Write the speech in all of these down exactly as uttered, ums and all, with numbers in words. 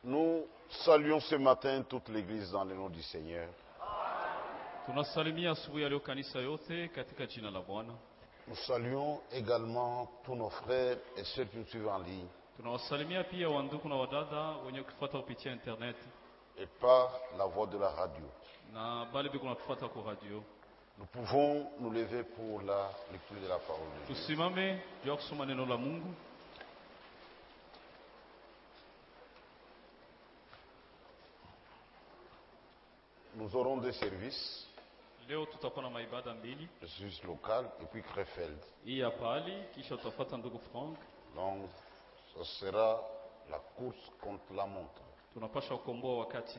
Nous saluons ce matin toute l'Église dans le nom du Seigneur. Tunasalimia asubuhi ya leo kanisa yote katika jina la Bwana. Nous saluons également tous nos frères et ceux qui nous suivent en ligne Tunawasalimia pia wandugu na wadada wenye kufuata kupitia internet et par la voix de la radio. na bali biko natufuata kwa radio. Nous pouvons nous lever pour la lecture de la parole de Dieu. Tusimame juu ya kusoma neno la Mungu. Nous aurons des services, Leo tutakuwa na maibada mbili. le service local et puis Krefeld. Hii ya pali kisha tutafuata ndugu Frank. Donc, ce sera la course contre la montre. Tunapasha kukomboa wakati.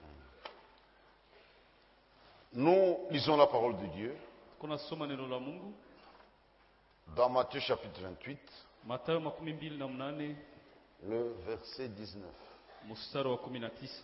Nous lisons la parole de Dieu Kuna soma neno la Mungu. dans Matthieu chapitre vingt-huit, Mathayo makumi mbili na mnane le verset dix-neuf. mstari wa kumi na tisa.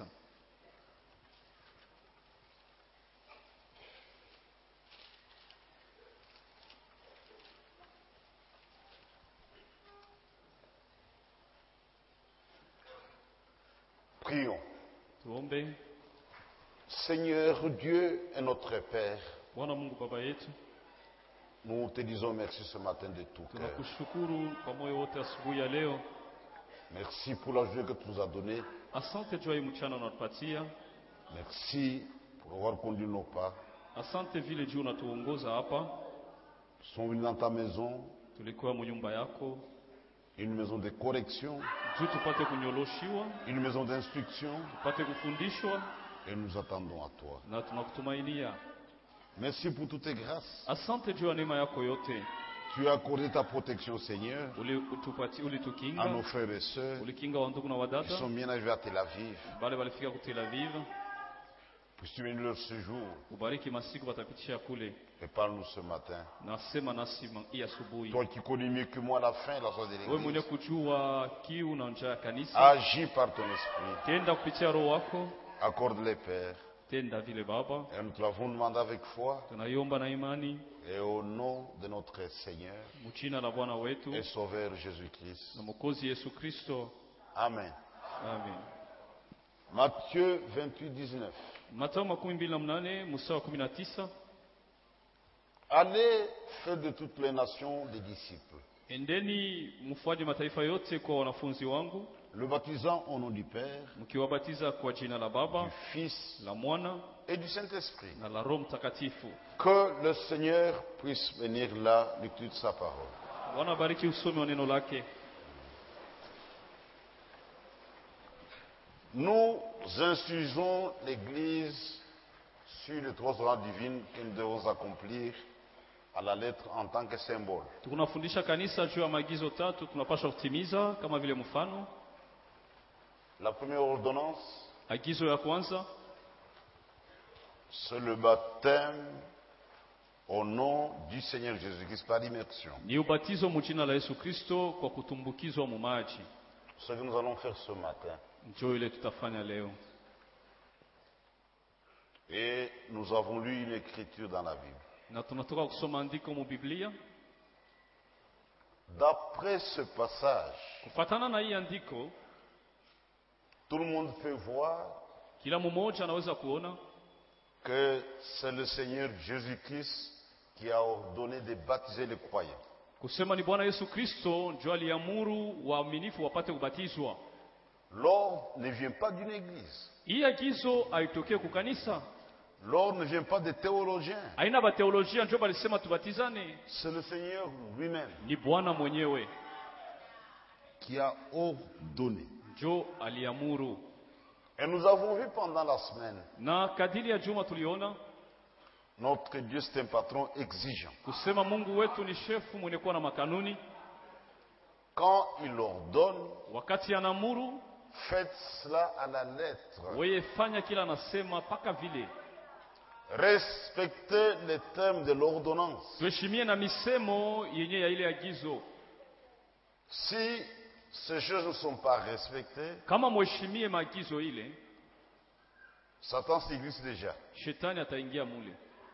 Prions. Tuombe. Seigneur Dieu et notre Père, Bwana Mungu baba yetu, nous te disons merci ce matin de tout cœur. tunakushukuru kwa moyo wote asubuhi ya leo. Merci pour la journée que tu nous as donnée. Asante juu ya hii mchana unatupatia. Merci pour avoir conduit nos pas. Asante vile juu unatuongoza hapa. Nous sommes venus dans ta maison, Tulikuwa mu nyumba yako une maison de correction, juu tupate kunyoloshiwa, une maison d'instruction, tupate kufundishwa et nous attendons à toi. na tunakutumainia. Merci pour toutes tes grâces. Asante juu ya neema yako yote. Tu as accordé ta protection, Seigneur, Ulitupatia, à nos ulitukinga, frères et sœurs ulikinga wandugu na qui wadada sont bien arrivés à Tel Aviv. bale walifika ku Tel Aviv. Puisses-tu bénir leur séjour Ubariki masiku watapitisha kule. et parle-nous ce matin. Nasema nasi ma- hii asubuhi. Toi qui connais mieux que moi la fin et la soirée de Wewe mwenye l'Église, kujua kiu na njaa ya kanisa. agis par ton esprit. Tenda kupitia roho wako. Accorde-les, Père. Tenda vile Baba. Et nous te l'avons demandé avec foi Tunaiomba na imani et au nom de notre Seigneur mchina la Bwana wetu et Sauveur Jésus-Christ. na Mwokozi Yesu Kristo. Amen. Amen. Matthieu vingt-huit, dix-neuf. Mathayo makumi mbili na mnane mstari wa kumi na tisa. Allez, faites de toutes les nations des disciples, Endeni mfanye mataifa yote kwa wanafunzi wangu, le baptisant au nom du Père, mkiwabatiza kwa jina la Baba, du Fils la Mwana et du Saint-Esprit. na la Roho Mtakatifu. Que le Seigneur puisse bénir la lecture de sa parole. Bwana bariki usomi wa neno lake. Nous instruisons l'Église sur les trois ordres divines que nous devons accomplir à la lettre en tant que symbole. Tunafundisha kanisa juu ya maagizo tatu tunapaswa kutimiza kama vile mfano. La première ordonnance, Agizo ya kwanza c'est le baptême au nom du Seigneur Jésus-Christ par immersion. ni ubatizo mjina la Yesu Kristo kwa kutumbukizwa mu maji. Ce que nous allons faire ce matin. Njoo ile tutafanya leo. Et nous avons lu une écriture dans la Bible. Na tunatoka kusoma andiko mu Biblia. D'après ce passage, Kufatana na hii andiko, tout le monde peut voir kila mmoja anaweza kuona que c'est le Seigneur Jésus-Christ qui a ordonné de baptiser les croyants. kusema ni Bwana Yesu Kristo ndio aliamuru waaminifu wapate kubatizwa. L'ordre ne vient pas d'une église. Hii agizo haitokee ku kanisa. L'ordre ne vient pas des théologiens. Haina ba teolojia ndio balisema tubatizane. C'est le Seigneur lui-même Ni Bwana mwenyewe qui a ordonné. ndio aliamuru. Et nous avons vu pendant la semaine, Na kadiri ya juma tuliona notre Dieu c'est un patron exigeant. kusema Mungu wetu ni shefu mwenye kuwa na makanuni. Quand il ordonne, Wakati anamuru, faites cela à la lettre. wewe fanya kila anasema paka vile. Respectez les termes de l'ordonnance. Tuheshimie na misemo yenye ya ile agizo. Si ces choses ne sont pas respectées, Kama mheshimie maagizo ile, Satan s'y glisse déjà. shetani ataingia mule.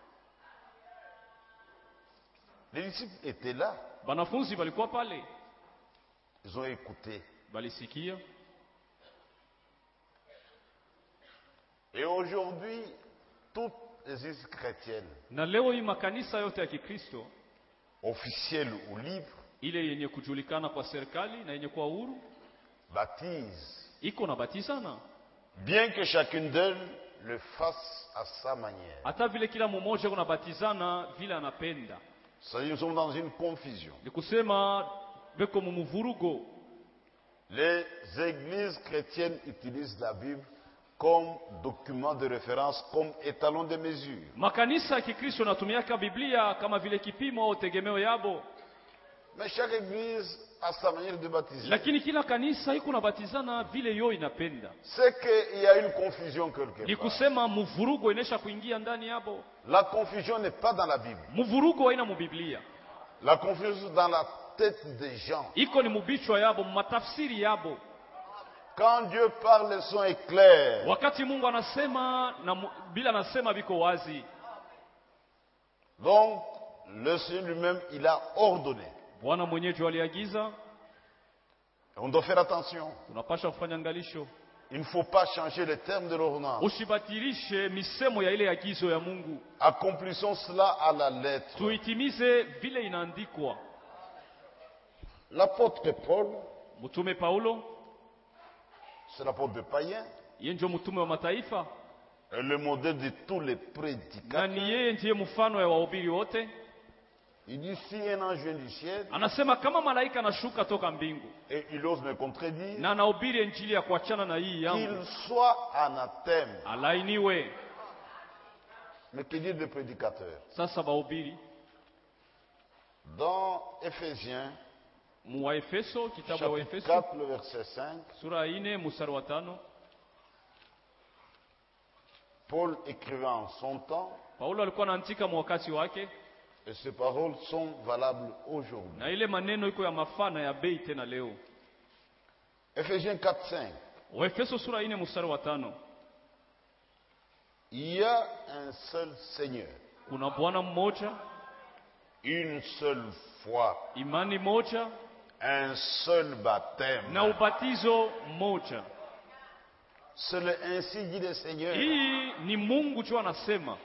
Les disciples étaient là. Banafunzi walikuwa pale. Ils ont écouté. Balisikia. Et aujourd'hui, toutes les églises chrétiennes, Na leo hii makanisa yote ya Kikristo, officielles ou libres, ile yenye kujulikana kwa serikali na yenye kuwa huru, baptisent, iko na batizana. bien que chacune d'elles le fasse à sa manière. Hata vile kila mmoja kuna batizana vile anapenda. Ça, nous sommes dans une confusion. Ni kusema beko mumuvurugo. Les églises chrétiennes utilisent la Bible comme document de référence, comme étalon de mesure. Makanisa ya Kikristo natumiaka Biblia kama vile kipimo au tegemeo yabo. Mais chaque église a sa manière de baptiser. Lakini kila kanisa iko na batizana vile yo inapenda. C'est qu'il y a une confusion quelque Ni part. kusema mvurugo inesha kuingia ndani yabo. La confusion n'est pas dans la Bible. Mvurugo haina mu Biblia. La confusion est dans la tête des gens. Iko ni mubichwa yabo, matafsiri yabo. Quand Dieu parle, le son est clair. Wakati Mungu anasema na mu- bila anasema biko wazi. Donc, le Seigneur lui-même, il a ordonné. Bwana mwenyewe aliagiza, On doit faire attention. tunapasha kufanya ngalisho. Il ne faut pas changer les termes de l'ordonnance. Usibatilishe misemo ya ile agizo ya Mungu. Accomplissons cela à la lettre. Tuitimize vile inaandikwa. L'apôtre Paul, Mtume Paulo, c'est l'apôtre de païens, yeye ndio mtume wa mataifa, est le modèle de tous les na ni prédicateurs. yeye ndiye mfano ya wahubiri wote. Il dit, si un ange vient du ciel Anasema kama malaika anashuka toka mbingu et il ose me contredire, na anahubiri injili ya kuachana na hii yangu, qu'il soit anathème. alainiwe. Mais que dit de prédicateur? Sasa wahubiri Dans Éphésiens, mu wa Efeso, kitabu ya chapitre Efeso quatre, le verset cinq, sura ine mstari wa tano, Paul écrivait en son temps, Paulo alikuwa anaandika mu wakati wake, et ces paroles sont valables aujourd'hui. na ile maneno iko ya mafana ya bei tena leo. Éphésiens quatre, cinq. Waefeso sura ine mstari wa tano, Il y a un seul Seigneur, kuna Bwana mmoja, une seule foi, imani moja un seul baptême. na ubatizo mmoja. C'est le ainsi dit le Seigneur. Hii ni Mungu tu anasema.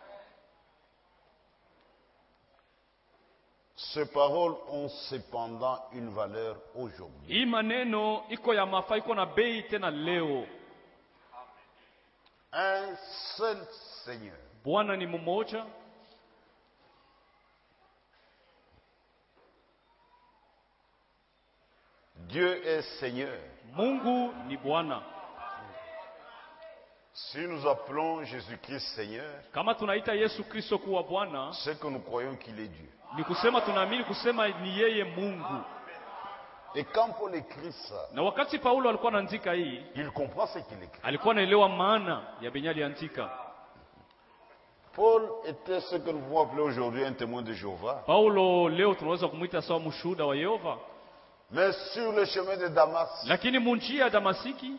Ces paroles ont cependant une valeur aujourd'hui. Hii maneno iko ya mafaa, iko na bei tena leo. Un seul Seigneur. Bwana ni mmoja, Dieu est Seigneur. Mungu ni Bwana. Si nous appelons Jésus-Christ Seigneur, Kama tunaita Yesu Kristo kuwa Bwana, c'est que nous croyons qu'il est Dieu. ni kusema tunaamini kusema ni yeye Mungu. Et quand Paul écrit ça, Na wakati Paulo alikuwa anaandika hii, il comprend ce qu'il écrit. alikuwa anaelewa maana ya benye aliandika. Paul était ce que nous pouvons appeler aujourd'hui un témoin de Jéhovah. Paulo leo tunaweza kumuita sawa mshuhuda wa Yehova, Mais sur le chemin de Damas, lakini munjia ya Damasiki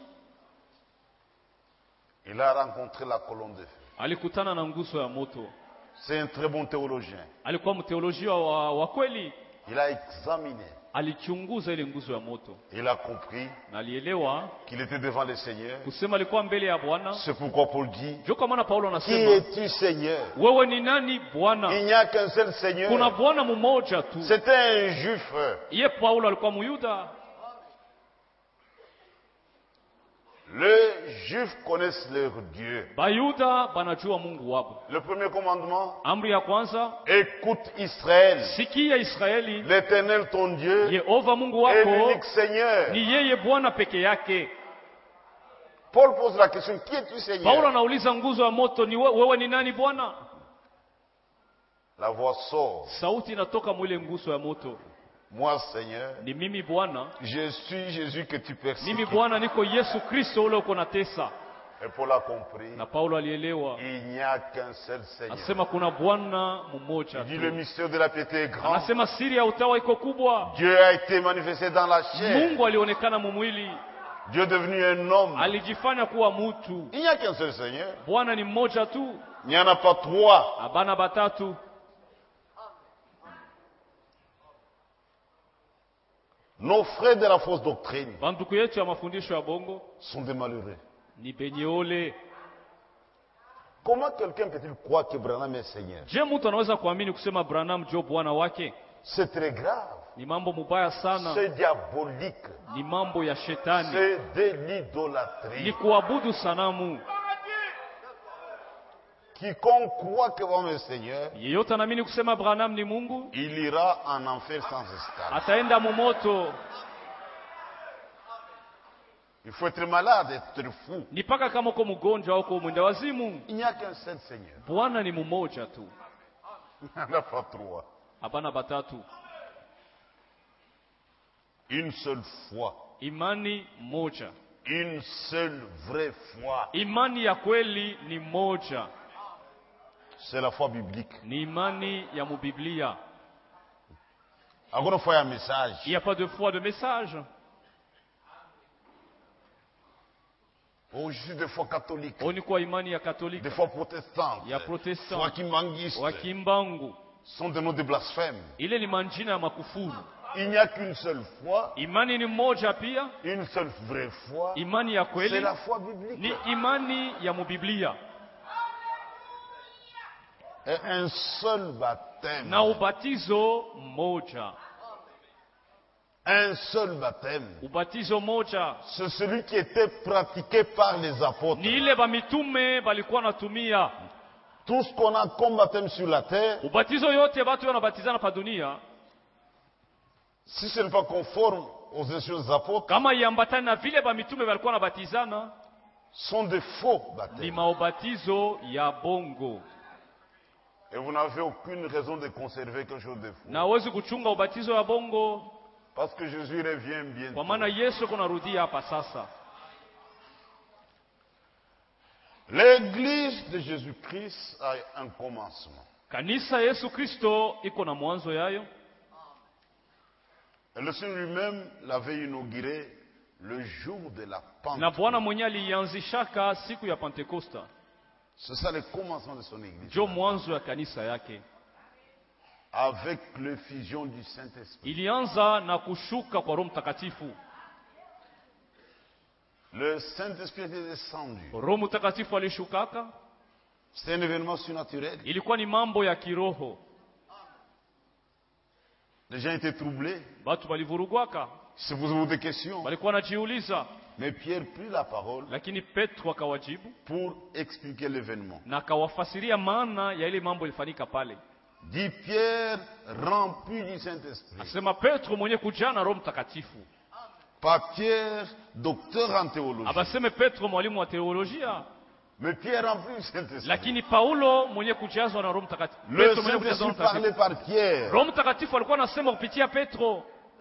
il a rencontré la colonne de feu. alikutana na nguzo ya moto. C'est un très bon théologien. Alikuwa mteolojia wa, wa kweli. Il a examiné. Alichunguza ile nguzo ya moto Il a compris na alielewa qu'il était devant le Seigneur. kusema alikuwa mbele ya Bwana. C'est pourquoi Paul dit, Ndio kwa maana Paulo qui anasema, es-tu Seigneur? wewe ni nani Bwana? Il n'y a qu'un seul Kuna Seigneur. Bwana mmoja tu. C'était un juif. Yeye Paulo alikuwa Myuda. Les juifs connaissent leur Dieu. Bayuda banajua Mungu wao. Le premier commandement, Amri ya kwanza, écoute Israël, sikia Israeli, l'Éternel ton Dieu Yehova Mungu est wako l'unique Seigneur. ni yeye Bwana peke yake. Paul pose la question, qui es-tu Paulo Seigneur? anauliza nguzo ya moto, ni we- wewe ni nani Bwana? La voix sort. Sauti inatoka mwile nguzo ya moto, Moi Seigneur, ni mimi Bwana, je suis Jésus que tu mimi persécutes. Bwana niko Yesu Kristo ule uko na tesa. Et Paul a compris, Na Paulo alielewa, il n'y a qu'un seul Seigneur. anasema kuna Bwana mmoja Il dit le tu. mystère de la piété est grand. Anasema siri ya utawa iko kubwa. Dieu a été manifesté dans la chair. Mungu alionekana mumwili, Dieu est devenu un homme. alijifanya kuwa mtu. Il n'y a qu'un seul Seigneur. Bwana ni mmoja tu, Il n'y en a pas trois. abana batatu. Nos frères de la fausse doctrine Banduku yetu ya mafundisho ya bongo sont des malheureux. ni benye ole. Comment quelqu'un peut-il croire que Branham est Seigneur? Je, mtu anaweza kuamini kusema Branham ndio bwana wake? C'est très grave. Ni mambo mubaya sana. C'est diabolique. Ni mambo ya shetani. C'est de l'idolâtrie. Ni kuabudu sanamu. Quiconque croit que Branham est Seigneur, yeyote anaamini kusema Branham ni Mungu, il ira en enfer sans escale. ataenda mumoto. Il faut être malade, être fou. Ni paka kama uko mgonjwa au uko mwenda wazimu. Il n'y a qu'un seul Seigneur. Bwana ni mmoja tu. Il n'y en a pas trois. Hapana batatu. Une seule foi. Imani moja. Une seule vraie foi. Imani ya kweli ni moja. C'est la foi biblique. Ni imani ya mubiblia. Encore une fois, il y a un message. Il n'y a pas de foi de message. Oh, je suis de foi catholique. Oni kwa imani ya Katolika. Des foi protestantes. Ya protestant. Foi kimbanguiste. Wakimbangu. Sont des noms de blasphème. Ile ni manjina ya makufuru. Il n'y a qu'une seule foi. Imani ni moja pia. Une seule vraie foi. Imani ya C'est kweli la foi biblique. ni imani ya mubiblia. Et un seul baptême. Na ubatizo moja. Un seul baptême. Ubatizo moja. C'est celui qui était pratiqué par les apôtres. Ni ile ba mitume balikuwa natumia. Tout ce qu'on a comme baptême sur la terre, Ubatizo yote watu wanabatizana pa dunia, si ce n'est pas conforme aux instructions des apôtres, kama iambatana na vile ba mitume walikuwa nabatizana, sont des faux ni baptêmes. maubatizo ya bongo. Et vous n'avez aucune raison de conserver quelque chose de faux. Na hawezi kuchunga ubatizo ya bongo, Parce que Jésus revient kwa bientôt. maana Yesu kunarudia hapa sasa. L'église de Jésus-Christ a un commencement. Kanisa Yesu Kristo iko na mwanzo yayo. Et le Seigneur lui-même l'avait inauguré le jour de la Na Bwana Pentecôte. mwenye alianzishaka siku ya Pentekosta. C'est ça le commencement de son église. Jo mwanzo ya kanisa yake. Avec l'effusion du Saint-Esprit. Ilianza na kushuka kwa Roho Mtakatifu. Le Saint-Esprit était descendu. Roho Mtakatifu alishukaka. C'est un événement surnaturel. Ilikuwa ni mambo ya kiroho. Les gens étaient troublés. Watu walivurugwaka. Ils se posaient des questions. Walikuwa wanajiuliza, Mais Pierre prit la parole lakini Petro akawajibu pour expliquer l'événement. na akawafasiria maana ya ile mambo ilifanyika pale. Dit Pierre, rempli du Saint-Esprit. Asema Petro mwenye kujana Roho Mtakatifu. Pas Pierre, docteur en théologie. Abaseme Petro mwalimu wa teolojia, Mais Pierre rempli du Saint-Esprit. lakini Paulo mwenye kujazwa na Roho Mtakatifu. Le Petro mwenye kujazwa na Saint-Esprit Roho parlait Mtakatifu. par Pierre. Roho Mtakatifu alikuwa anasema kupitia Petro.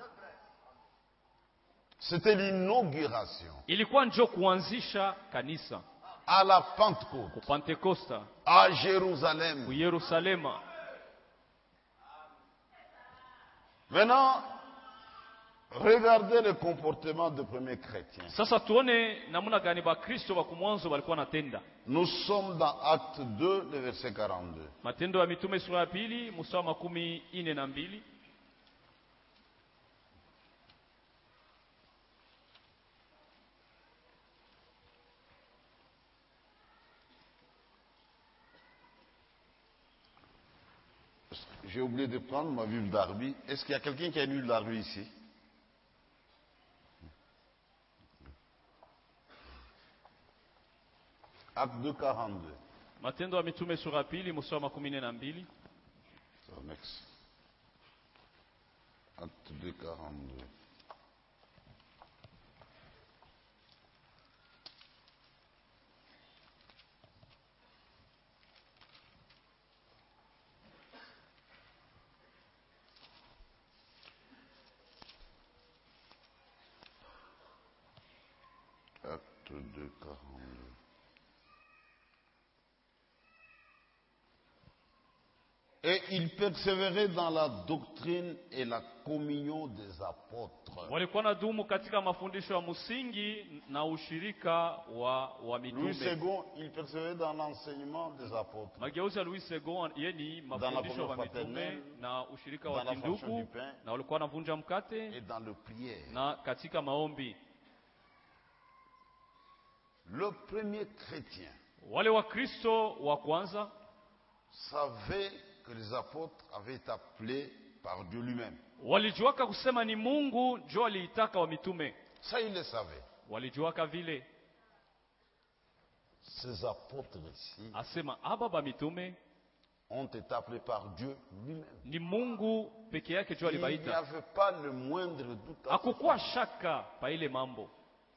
C'était l'inauguration. Ilikuwa njo kuanzisha kanisa À la Pentecôte, ku Pentekosta à Jérusalem. ku Yerusalema. Maintenant, regardez le comportement des premiers chrétiens. Sasa tuone namna gani ba Kristo wa kumwanzo walikuwa natenda. Nous sommes dans Acte deux, le verset quarante-deux. Matendo ya Mitume sura ya pili mstari wa makumi ine na mbili. J'ai oublié de prendre ma Bible d'Arby. Est-ce qu'il y a quelqu'un qui a lu l'Arby ici? Acte deux, quarante-deux. Matendo ya Mitume sura ya pili mstari wa makumi ine na mbili. So, next. Acte deux, quarante-deux. Acte deux, quarante-deux. Et il persévérait dans la doctrine et la communion des apôtres. Walikuwa na dumu katika mafundisho ya msingi na ushirika wa wa Louis mitume. second, il persévérait dans l'enseignement des apôtres, Mageuzi ya Louis second yeni mafundisho wa mitume na ushirika wa dans la fraction kindugu, du pain na walikuwa wanavunja mkate et dans le prière. na katika maombi. Le premier chrétien Wale wa Kristo wa kwanza savaient que les apôtres avaient été appelés par Dieu lui-même. walijuaka kusema ni Mungu ndio aliitaka wa mitume. Ça, ils le savaient. Walijuaka vile. Ces apôtres ici Asema aba ba mitume ont été appelés par Dieu lui-même. ni Mungu peke yake ndio Il n'y alibaita. avait pas le moindre doute à ce Hakukuwa shaka pa ile mambo.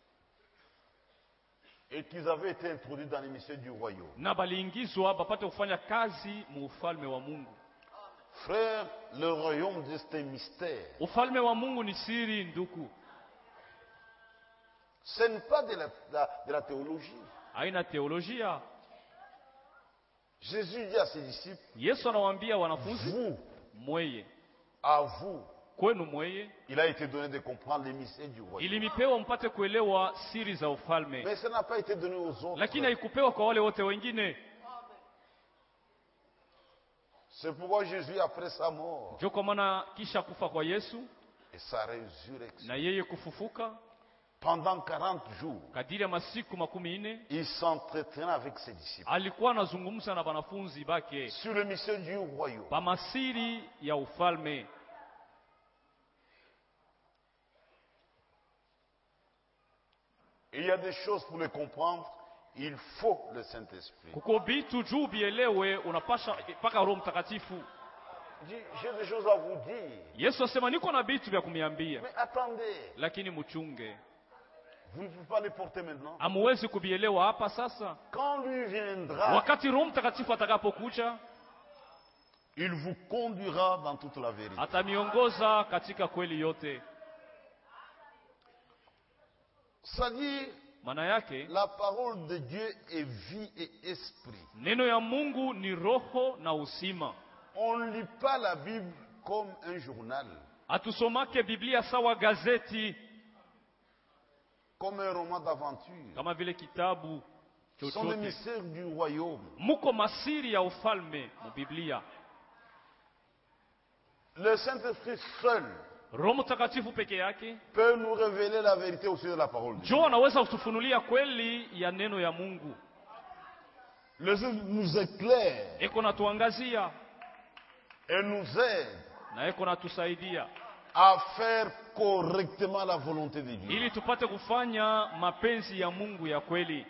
et qu'ils avaient été introduits dans les mystères du royaume. Na baliingizwa bapate kufanya kazi mu ufalme wa Mungu. Frère, le royaume de c'est un mystère. Ufalme wa Mungu ni siri nduku. Ce n'est pas de la, la- de la théologie. Haina teolojia. Jésus dit à ses disciples, Yesu anawaambia wanafunzi, vous, mweye à vous, kwenu mweye, il a été donné de comprendre les mystères du royaume. ilimipewa mpate kuelewa siri za ufalme, Mais ça n'a pas été donné aux autres. lakini haikupewa kwa wale wote wengine. C'est pourquoi Jésus, après sa mort Ndio kwa maana kisha kufa kwa Yesu et sa résurrection, na yeye kufufuka, pendant quarante jours, kadiri ya masiku makumi nne il s'entretenait avec ses disciples alikuwa anazungumza na wanafunzi bake sur le mystère du royaume. pa masiri ya ufalme. Et il y a des choses pour les comprendre, il faut le Saint-Esprit. Kuko bitu juu bielewe, unapasha paka Roho Mtakatifu. Il dit, j'ai des choses à vous dire. Yesu asema niko na bitu vya kumiambia, Mais attendez, lakini muchunge. vous ne pouvez pas les porter maintenant. Hamuwezi kubielewa hapa sasa. Quand lui viendra, Wakati Roho Mtakatifu atakapokuja, il vous conduira dans toute la vérité. atamiongoza katika kweli yote. C'est-à-dire, Maana yake la parole de Dieu est vie et esprit. neno ya Mungu ni roho na uzima. On ne lit pas la Bible comme un journal, Hatusomake Biblia sawa gazeti, comme un roman d'aventure. kama vile kitabu Ce sont les chochote. mystères du royaume. Muko masiri ya ufalme mu Biblia. Le Saint-Esprit seul Roho Mtakatifu peke yake peut nous révéler la vérité au sujet de la parole de Dieu. ndio anaweza kutufunulia kweli ya neno ya Mungu. Le Saint-Esprit nous éclaire Eko natuangazia et nous aide na eko natusaidia à faire correctement la volonté de Dieu. ili tupate kufanya mapenzi ya Mungu ya kweli.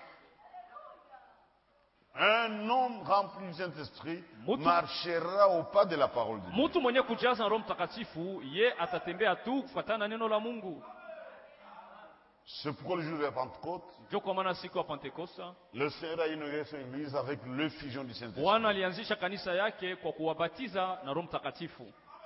Un homme rempli du Saint-Esprit Mutu- marchera au pas de la parole de Dieu. Mtu mwenye kujaza na Roho Mtakatifu ye atatembea tu kufuatana na neno la Mungu. C'est pourquoi le jour de la Pentecôte, Ndio kwa maana siku ya Pentekosta le Seigneur a inauguré son église avec l'effusion du Saint-Esprit. Bwana alianzisha kanisa yake kwa kuwabatiza na Roho Mtakatifu.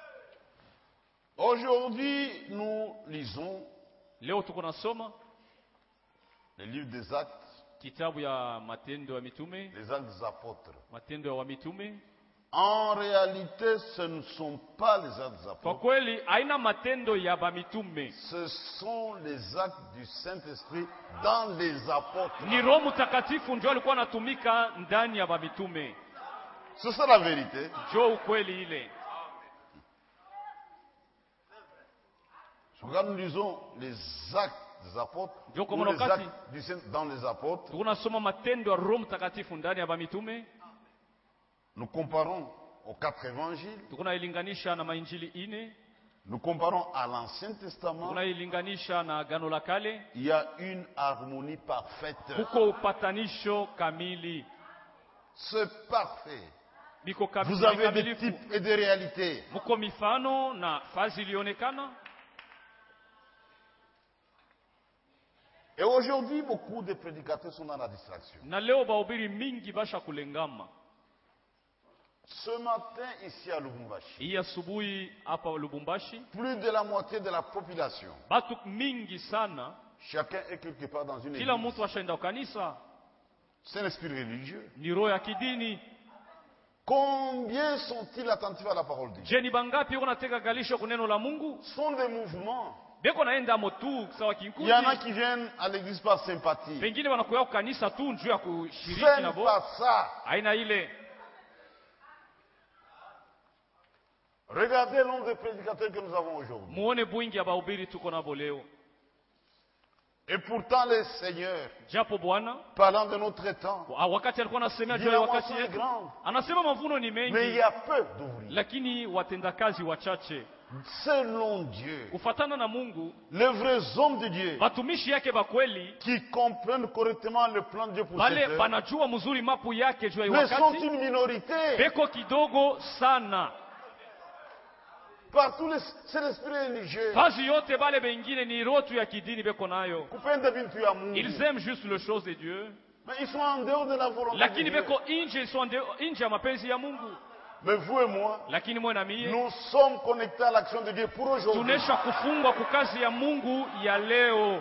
Aujourd'hui, nous lisons Leo tuko nasoma le livre des Actes, kitabu ya Matendo ya Mitume, les Actes des Apôtres. Matendo ya Mitume. En réalité, ce ne sont pas les Actes des Kwa Apôtres, kweli haina matendo ya bamitume, ce sont les actes du Saint-Esprit dans les apôtres. ni Roho Mtakatifu ndio alikuwa anatumika ndani ya bamitume. C'est ça la vérité. Ndio ukweli ile. Quand nous lisons les actes des apôtres, Ndio ou kwa les wakati actes du Saint dans les apôtres, tunasoma matendo ya Roho Mtakatifu ndani ya bamitume, nous comparons aux quatre évangiles, tunailinganisha na mainjili ine, nous comparons à l'Ancien Testament, tunailinganisha na Agano la Kale. il y a une harmonie parfaite. Kuko upatanisho kamili, C'est parfait. biko kabi- Vous avez des kamilifu. types et des réalités. Muko mifano na fazi ilionekana. Et aujourd'hui, beaucoup de prédicateurs sont dans la distraction. Na leo bahubiri mingi basha kulengama. Ce matin, ici à Lubumbashi, Hii asubuhi hapa Lubumbashi, plus de la moitié de la population, batu mingi sana, chacun est quelque part dans une kila église. mtu ashaenda kanisa, C'est un esprit religieux. ni roho ya kidini. Combien sont-ils attentifs à la parole de Dieu? Je, ni bangapi uko nateka galisho kuneno la Mungu? Ce sont des mouvements. Beko naenda motu sawa Il kinkundi. y en a qui viennent à l'église par sympathie. Pengine wanakuya kanisa tu njuu ya kushiriki Ce na n'est bo. pas ça. Aina ile. Regardez le nombre de prédicateurs que nous avons aujourd'hui. Muone bwingi ya bahubiri tuko nabo leo. Et pourtant le Seigneur, Japo Bwana parlant de notre temps, wa- wakati alikuwa anasemea dit juu ya la wakati moisson est yetu, grande, anasema mavuno ni mais il mengi, y a peu d'ouvriers. lakini watendakazi wachache. Selon Dieu, Kufatana na Mungu, les vrais hommes de Dieu watumishi yake bakweli qui comprennent correctement le plan de Dieu pour cette bale heure, banajua mzuri mapu yake juu ya mais sont wakati, une minorité. beko kidogo sana. Partout, les- c'est l'esprit religieux. Fazi yote bale bengine ni rotu ya kidini beko nayo. Kupenda bintu ya Mungu. Ils aiment juste les choses de Dieu, Mais ils sont en dehors de la volonté de lakini Dieu. beko inje, ils sont nde- inje ya mapenzi ya Mungu. Mais vous et moi, Lakini mwe na mie nous sommes connectés à l'action de Dieu pour aujourd'hui. tunesha kufungwa kukazi ya Mungu ya leo,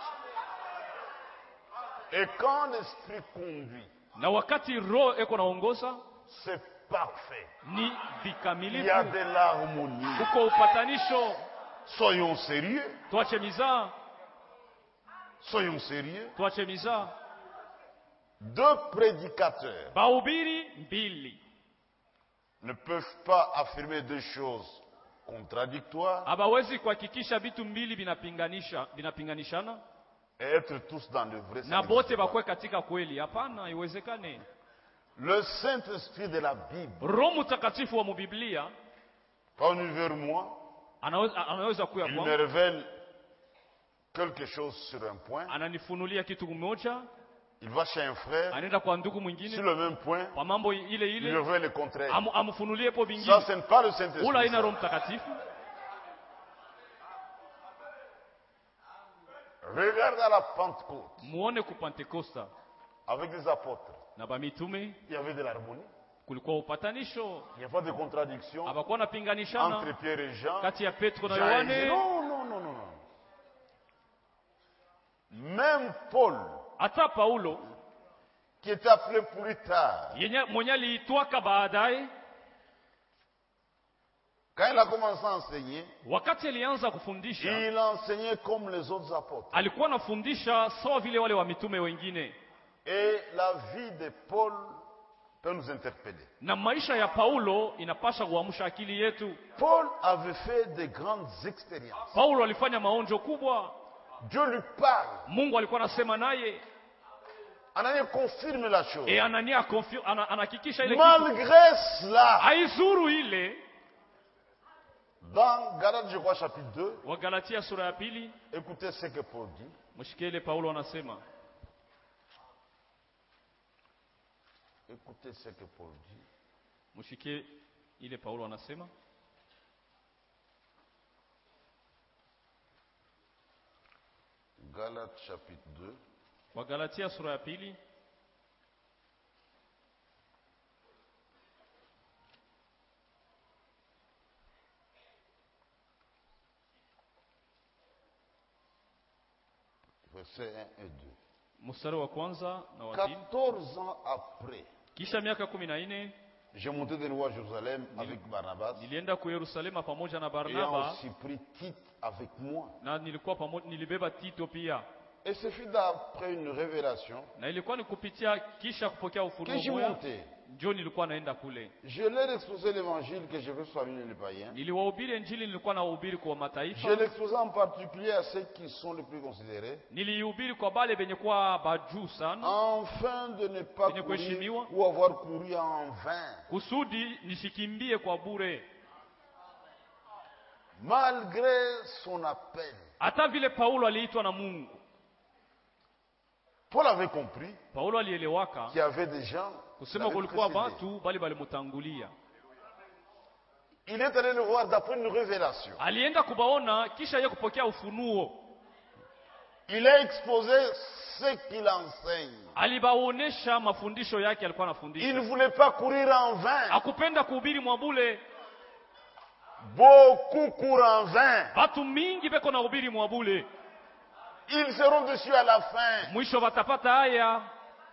Et quand l'esprit conduit, na wakati roho eko naongoza c'est parfait. ni Il y a vikamilifu, de l'harmonie. uko upatanisho. Soyons sérieux. Tuache mizaa, Soyons sérieux. tuache mizaa. Deux prédicateurs Bahubiri mbili ne peuvent pas affirmer deux choses contradictoires habawezi kuhakikisha vitu mbili vinapinganisha vinapinganishana et être tous dans le vrai na sens. bote bakwe katika kweli. Hapana, haiwezekane. Le Saint-Esprit de la Bible, Roho Mtakatifu wa Biblia pas venu vers moi, anaweza, anaweza kuya il me kwangu, révèle quelque chose sur un point. ananifunulia kitu kimoja, Il va chez un frère, anaenda kwa ndugu sur mwingine le même point, kwa mambo ile il lui ile, révèle le contraire. amu- amfunulie po Ça, vingine. ce n'est pas le Ula Saint-Esprit. haina ça. Roho Mtakatifu. Regarde à la Pentecôte, Muone ku Pentekosta avec des apôtres, na bamitume il y avait de l'harmonie. kulikuwa upatanisho, Il n'y a pas de contradiction hapakuwa entre napinganishana Pierre et Jean. kati ya Petro na Jean et Jésus. Yohane. Non, non, non, non, non. Même Paul, Hata Paulo qui est appelé plus tard, yenye mwenye aliitwaka baadaye, quand il a commencé à enseigner, wakati alianza kufundisha il enseignait comme les autres apôtres. alikuwa anafundisha sawa vile wale wa mitume wengine, Et la vie de Paul peut nous interpeller. na maisha ya Paulo inapasha kuamsha akili yetu. Paul avait fait de grandes expériences. Paulo alifanya maonjo kubwa, Dieu lui parle. Mungu alikuwa anasema naye, Anania confirme la chose. e Anania confi- ana- anahakikisha ile kitu. Malgré cela, Haizuru ile dans Galates, je crois, chapitre deux, wa Galatia sura ya pili, écoutez ce que Paul dit. mshike ile Paulo anasema, Écoutez ce que Paul dit. mshike ile Paulo anasema, Galates, chapitre deux. wa Galatia sura ya pili Versets un et deux. mstari wa kwanza na wa pili. quatorze ans après, Kisha miaka kumi na nne j'ai monté de nouveau à Jérusalem avec Barnabas, nilienda ku Yerusalema pamoja na ayant Barnaba, aussi pris Tite avec moi. na nilikuwa pamoja, nilibeba Tito pia, Et ce fut d'après une révélation na ilikuwa ni kupitia kisha kupokea que ufunuo j'y moya, montais. ndio nilikuwa naenda kule. Je leur exposé l'évangile que je veux parmi les païens. Niliwahubiri Injili, nilikuwa nawahubiri kwa Je mataifa, l'exposais en particulier à ceux qui sont les plus considérés, nilihubiri kwa bale benye kuwa bajuu sana, afin de ne pas Venez courir kuheshimiwa. ou avoir couru en vain. kusudi nisikimbie kwa bure. Malgré son appel, Hata vile Paulo aliitwa na Mungu, Paul avait compris Paulo alielewaka qu'il y avait des gens qui kusema l'avaient kulikuwa précédé. watu bali balimutangulia. Il est allé le voir d'après une révélation. Alienda kubaona kisha yeye kupokea ufunuo, Il a exposé ce qu'il enseigne. alibaonesha mafundisho yake alikuwa Il ne anafundisha. voulait pas courir en vain. Akupenda kuhubiri mwabule, Beaucoup courent en vain. watu mingi beko na hubiri mwabule, Ils seront dessus à la fin. mwisho watapata haya.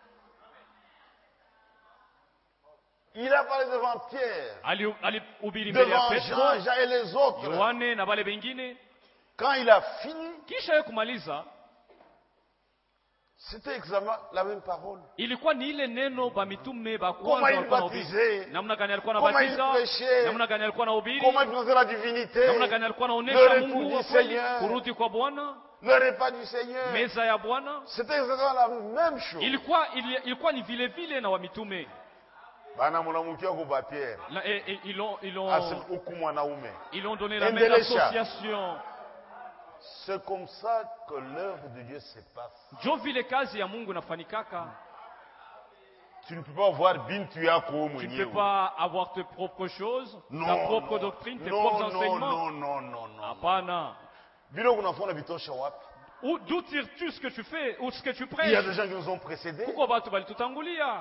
Il a parlé devant Pierre, Ali- Alihubiri mbele ya devant Petro, Jean, Jean et les autres. Yohane na wale wengine. Quand il a fini, Kisha yeye kumaliza, C'était exactement la même parole. Ilikuwa ni ile neno ba mitume ba Comment kwanza il walikuwa baptisait, wanahubiri. Namna gani alikuwa comment il anabatiza, prêchait, namna gani alikuwa anahubiri, comment il faisait la divinité, namna gani alikuwa le anaonesha retour Mungu du wa kweli, Seigneur, kurudi kwa Bwana, le repas du Seigneur. meza ya Bwana. C'était exactement la même chose. Ilikuwa ili- ilikuwa ni vile vile na wa mitume. Bana mwanamke wako ba Pierre. La- et- et Ils ont ils ont Asema huku mwanaume. ils ont donné la même Endelesha. association. C'est comme ça que l'œuvre de Dieu se passe. Jo vile kazi ya Mungu inafanikaka. Tu ne peux pas voir bintu yako Tu ne mwenyewe. peux pas avoir tes propres choses, Non, ta propre non, doctrine, tes non, propres non, enseignements. non, non, non, non. Hapana. Bilo kunafanya vitosha wapi? Où- D'où tires-tu ce que tu fais ou ce que tu Il y a prêches? des gens qui nous ont précédés. Pourquoi batu balitutangulia?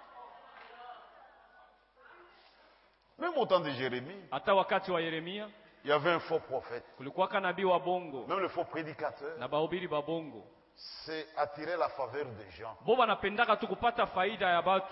Même au temps de Jérémie, Hata wakati wa Yeremia il y avait un faux prophète. kulikuwa nabii wa bongo Même le faux prédicateur, na bahubiri ba bongo. c'est attirer la faveur des gens. Bo banapendaka tu kupata faida ya batu.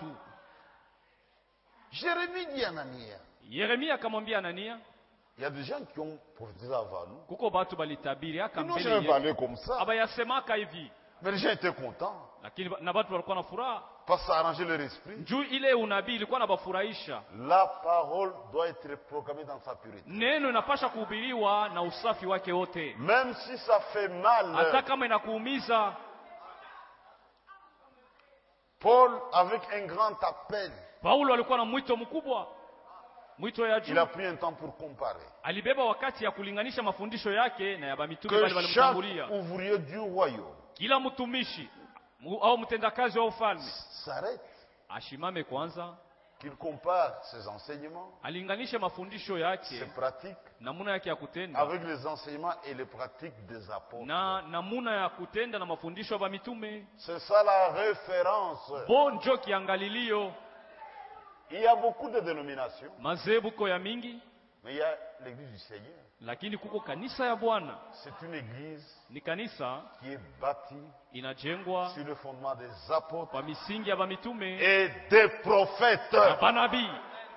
Jérémie dit à Anania, Yeremia akamwambia Anania, il y a des gens qui ont prophétisé avant nous. kuko batu balitabiri aka Ils n'ont mbele jamais yetu. parlé comme ça. Abayasemaka hivi, Mais les gens étaient contents. lakini na batu walikuwa na furaha. Parce que ça arrangeait leur esprit. Juu ile unabii ilikuwa nabafurahisha. La parole doit être proclamée dans sa pureté. Neno inapasha kuhubiriwa na usafi wake wote. Même si ça fait mal. Hata kama inakuumiza. Paul, avec un grand appel, Paulo alikuwa na mwito mkubwa, mwito ya juu. il a pris un temps pour comparer. Alibeba wakati ya kulinganisha mafundisho yake na ya mitume Que bali chaque walimtangulia. ouvrier du royaume Kila mtumishi mu- au mtendakazi wa ufalme s'arrête, ashimame kwanza, qu'il compare ses enseignements, alinganishe mafundisho ses yake, pratiques, namuna yake ya kutenda avec les enseignements et les pratiques des apôtres. na namuna ya kutenda na mafundisho ya mitume. C'est ça la référence. Bo njo kiangalilio. Il y a beaucoup de dénominations, Mazebuko ya mingi, mais il y a l'église du Seigneur. lakini kuko kanisa ya Bwana. C'est une église Ni kanisa qui est bâtie inajengwa sur le fondement des apôtres kwa misingi ya bamitume et des prophètes. na banabii.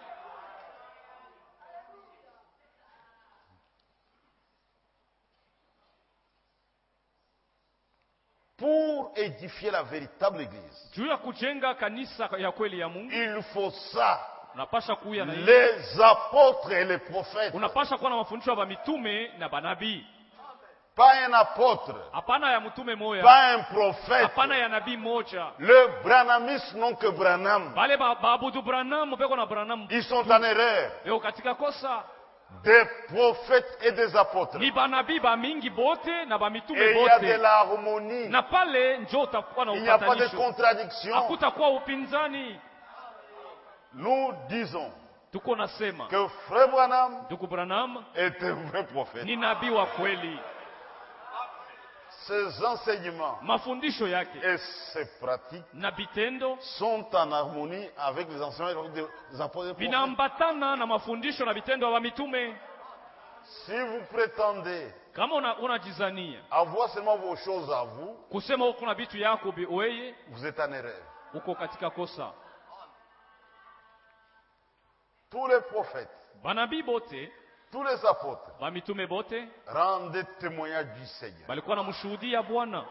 Pour édifier la véritable église, Juu ya kujenga kanisa ya kweli ya Mungu, il faut ça. unapasha kuya na hii. Les apôtres et les prophètes. Unapasha kuwa na mafundisho ya bamitume na banabii. Pas un apôtre, Hapana ya mtume moya, pas un prophète. hapana ya nabii moja. Le branamisme non que Branham. Bale ba- baabudu Branham beko na Branham Ils sont en erreur. leo katika kosa. Des prophètes et des apôtres. Ni banabii ba mingi bote na bamitume Et il y a de bote, l'harmonie. na pale njo utakuwa na Il n'y a pas de upatanisho, contradiction. hakutakuwa upinzani. Nous disons Tuko nasema que Frère Branham ndugu Branham est un vrai prophète. ni nabii wa kweli. Ses enseignements Mafundisho yake et ses pratiques na vitendo sont en harmonie avec les enseignements des apôtres et prophètes. vinaambatana na mafundisho na vitendo vya mitume. Si vous prétendez Kama una- unajizania avoir seulement vos choses à vous, kusema uko na vitu yako bi- weye, vous êtes en erreur. uko katika kosa. Tous les prophètes, Banabii bote tous les apôtres bamitume bote rendent témoignage du Seigneur. balikuwa na mshuhudia Bwana.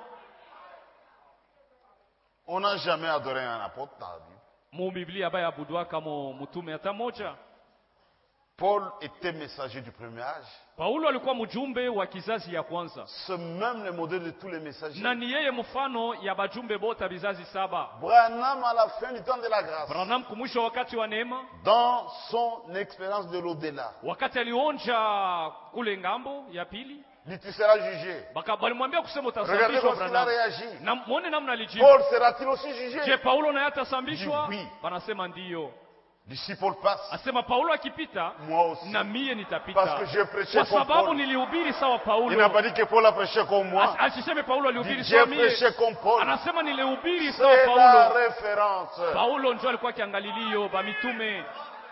On n'a jamais adoré un apôtre dans la Bible. Mu Biblia ambaye abudwa kama mtume hata moja. Paul était messager du premier âge. Paulo alikuwa mjumbe wa kizazi ya kwanza, C'est même le modèle de tous les messagers. na ni yeye mfano ya bajumbe bote bizazi saba. Branham, à la fin du temps de la grâce, Branham kumwisho wakati wa neema, dans son expérience de l'au-delà, wakati alionja kule ngambo ya pili, dit tu seras jugé. baka balimwambia kusema Regardez utasambishwa. comment il a Branham réagi. na muone namna alijibu. Paul sera-t-il aussi jugé? Je, Paulo naye atasambishwa? Oui. Banasema ndiyo. D'ici Paul passe, Asema Paulo akipita moi aussi. na mie nitapita, Parce que j'ai prêché kwa comme sababu Paul. nilihubiri sawa Il Paulo. n'a pas dit que Paul a prêché comme moi. As- Asiseme Paulo Il alihubiri dit, sawa j'ai mie, prêché comme Paul. anasema nilihubiri sawa C'est la Paulo. référence. Paulo ndio alikuwa kiangalilio ba mitume.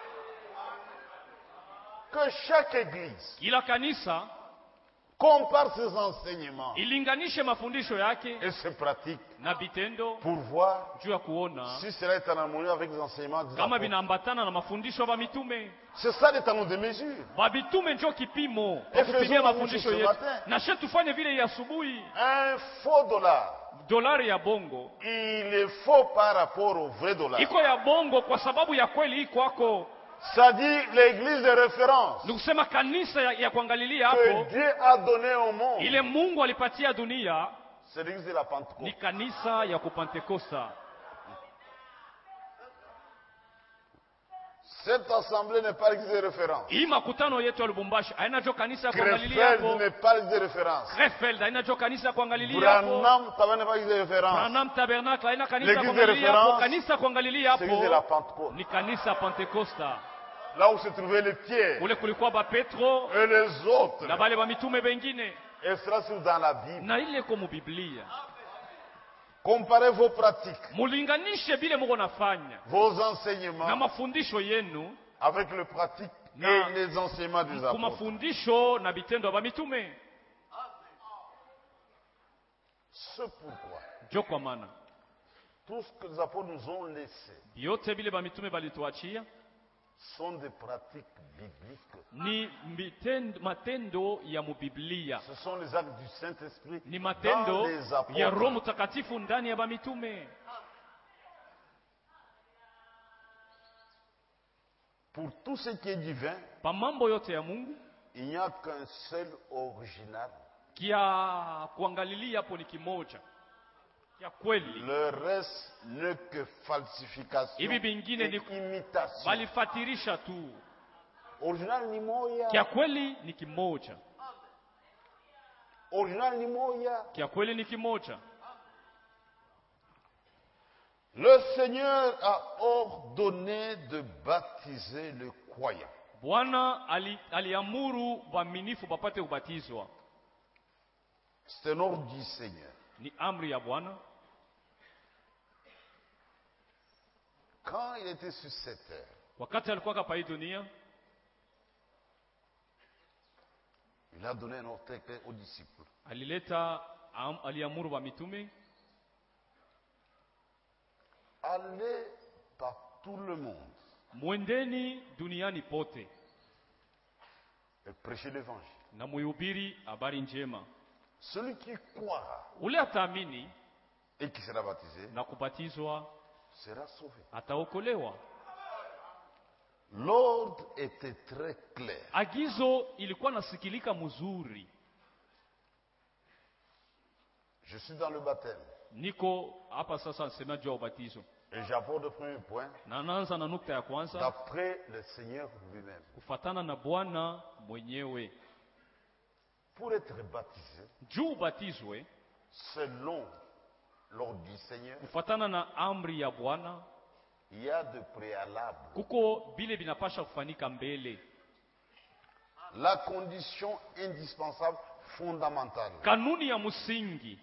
Que chaque église Kila kanisa compare ses enseignements ilinganishe mafundisho yake et ses pratiques na vitendo pour voir juu ya kuona si cela est en harmonie avec les enseignements des kama apôtres. vinaambatana na mafundisho ya mitume. C'est ça le talon de mesure. Ba mitume ndio kipimo Et kwa kupimia faisons la mafundisho même chose yetu, ce matin. na she tufanye vile ya asubuhi. Un faux dollar dolari ya bongo il est faux par rapport au vrai dollar. iko ya bongo kwa sababu ya kweli iko kwako. Ça dit l'église de référence Ni kusema kanisa ya, ya kuangalilia que hapo, Dieu a donné au monde. ile Mungu alipatia dunia C'est l'église de la ni Pentecôte. kanisa ya kupentekosta. Cette assemblée n'est pas l'église de référence. Hii makutano yetu ya Lubumbashi haina jo kanisa ya kuangalilia Krefeld hapo. n'est pas l'église de référence. Krefeld haina jo kanisa ya kuangalilia hapo. Branham Tabernacle n'est pas l'église de référence. Branham Tabernacle haina kanisa ya L'église de kuangalilia hapo. référence, Kanisa ya kuangalilia C'est l'église de la hapo Pentecôte. ni kanisa ya Pentekosta. Là où se trouvaient les Pierre Ule kulikuwa ba Petro et les autres. na bale ba mitume bengine, Et cela c'est dans la Bible. na ile ko mu Biblia. Comparez vos pratiques, Mulinganishe bile muko nafanya vos na enseignements mafundisho yenu avec les pratiques Na- et les enseignements des ku apôtres. mafundisho na bitendo ba mitume. C'est pourquoi Jo kwa maana tout ce que les apôtres nous ont laissé yote bile ba mitume balituachia sont des pratiques bibliques. ni mitendo, matendo ya mubiblia, Ce sont les actes du Saint-Esprit ni dans matendo les ya Roho apôtres. Mtakatifu ndani ya ba mitume. Pour tout ce qui est divin, Pa mambo yote ya Mungu il n'y a qu'un seul original. kia kuangalilia hapo ni kimoja kia kweli. Le reste n'est que falsification Hivi vingine et ni imitation. balifatirisha tu, Original ni moya. kia kweli ni kimoja, Original ni moya. kia kweli ni kimoja. Le Seigneur a ordonné de baptiser le croyant. Bwana ali, aliamuru waaminifu bapate kubatizwa. C'est un ordre du Seigneur. Ni amri ya Bwana. Quand il était sur cette terre, Wakati alikuwa hapa hii dunia, il a donné un ordre très clair aux disciples. alileta am, aliamuru wa mitume, Allez par tout le monde mwendeni duniani pote et prêchez l'évangile. na muhubiri habari njema. Celui qui croira Ule ataamini et qui sera baptisé na kubatizwa sera sauvé. ataokolewa. L'ordre était très clair. Agizo ilikuwa nasikilika mzuri. Je suis dans le baptême Niko hapa sasa nasema juu ya ubatizo, et j'apporte le premier point na naanza na nukta ya kwanza d'après le Seigneur lui-même. kufatana na Bwana mwenyewe. Pour être baptisé Juu ubatizwe selon l'ordre du Seigneur, kufatana na amri ya Bwana, il y a de préalables. kuko bile binapasha kufanyika mbele. La condition indispensable, fondamentale, Kanuni ya msingi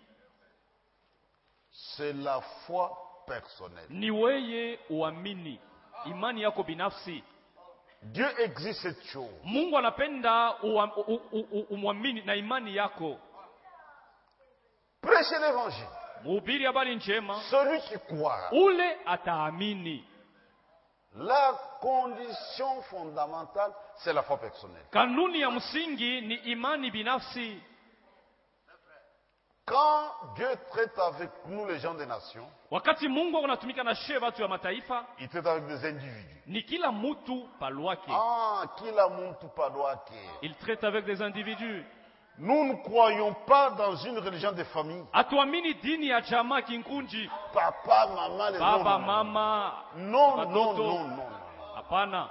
c'est la foi personnelle. ni weye uamini, imani yako binafsi. Dieu exige cette chose. Mungu anapenda uam- u- u- u- umwamini na imani yako. Prêchez l'évangile. Mhubiri habari njema, Celui qui croira. ule ataamini. La condition fondamentale, c'est la foi personnelle. Kanuni ya msingi ni imani binafsi. Quand Dieu traite avec nous, les gens des nations, Wakati Mungu anatumika na she watu ya mataifa, il traite avec des individus. ni kila mtu palwake. Ah, kila muntu padwake. Il traite avec des individus. Nous ne croyons pas dans une religion de famille. Hatuamini dini ya jamaa kinkunji, Papa, maman, les baba non, mama, non, non, watoto. non, non, non. Hapana.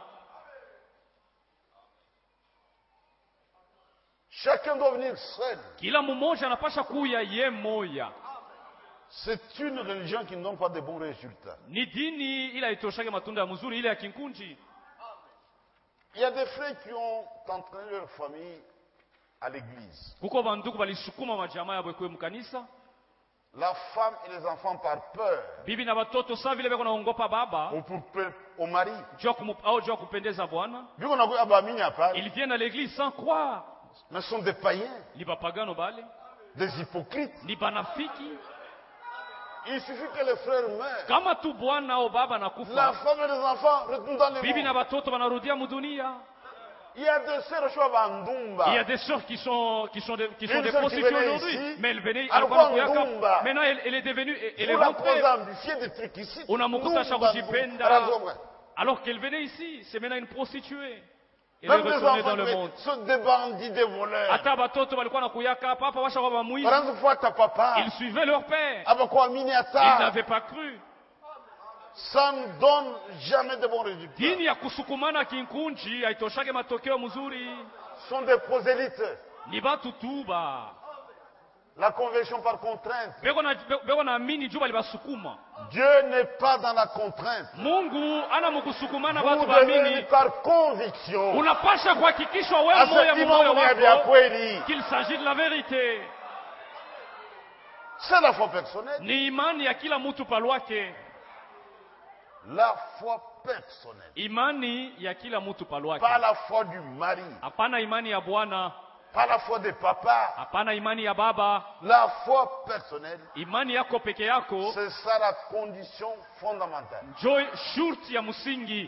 Chacun doit venir seul. Kila mmoja anapasha kuya ye moya. C'est une religion qui ne donne pas de bons résultats. Ni dini ila itoshake matunda ya mzuri ile ya kinkunji. Il y a des frères qui ont entraîné leur famille à l'église. Kuko banduku balisukuma majamaa yabo kwe mkanisa. La femme et les enfants par peur, Bibi na watoto saa vile beko naongopa baba, ou pour pe- au mari. juu ya kumu- au juu ya kupendeza Bwana. Vu qu'on a abamini à part, Ils viennent à l'église sans croire. mais ce sont des païens, Ni bapagano bale, des hypocrites. ni banafiki. Il suffit que les frères meurent. Kama tu bwana au baba La nakufa, femme et les enfants retournent dans le bibi na monde. watoto wanarudia mudunia. Il y a des sœurs choix Bandumba. Il y a des sœurs qui sont, qui sont des, qui sont Une des sœur qui prostituées venait aujourd'hui. ici, Mais elle venait à à Kuyaka. Bandumba. Maintenant, elle, elle est devenue, elle est Pour la rentrée. cause des trucs ici. Unamkuta Ndumba, kujipenda. Ndumba. Alors qu'elle venait ici, c'est maintenant une prostituée. Elle Même est des retournée enfants dans le monde. sont des bandits, des voleurs. Hata batoto walikuwa na kuyaka papa washakuwa bamwizi. Par exemple, fois ta papa. Ils suivaient leur père. Abakwa mini Ils ata. n'avaient pas cru. Ça ne donne jamais de bons résultats. Dini ya kusukumana kinkunji haitoshake matokeo mzuri. Ce sont des prosélytes. Ni batu tuba. La conversion par contrainte. Beko na beko na amini juba libasukuma. Dieu n'est pas dans la contrainte. Mungu ana mkusukumana Vous batu devez baamini. par conviction. Unapasha kuhakikishwa wewe À moyo ce moyo moment, il y a wako kweli. qu'il s'agit de la vérité. C'est la foi personnelle. Ni imani ya kila mtu palwake. La foi personnelle. Imani ya kila mtu palwake. Pas la foi du mari. Hapana imani ya bwana, Pas la foi des papas. hapana imani ya baba. La foi personnelle. Imani yako peke yako C'est ça la condition fondamentale. njo shurti ya msingi.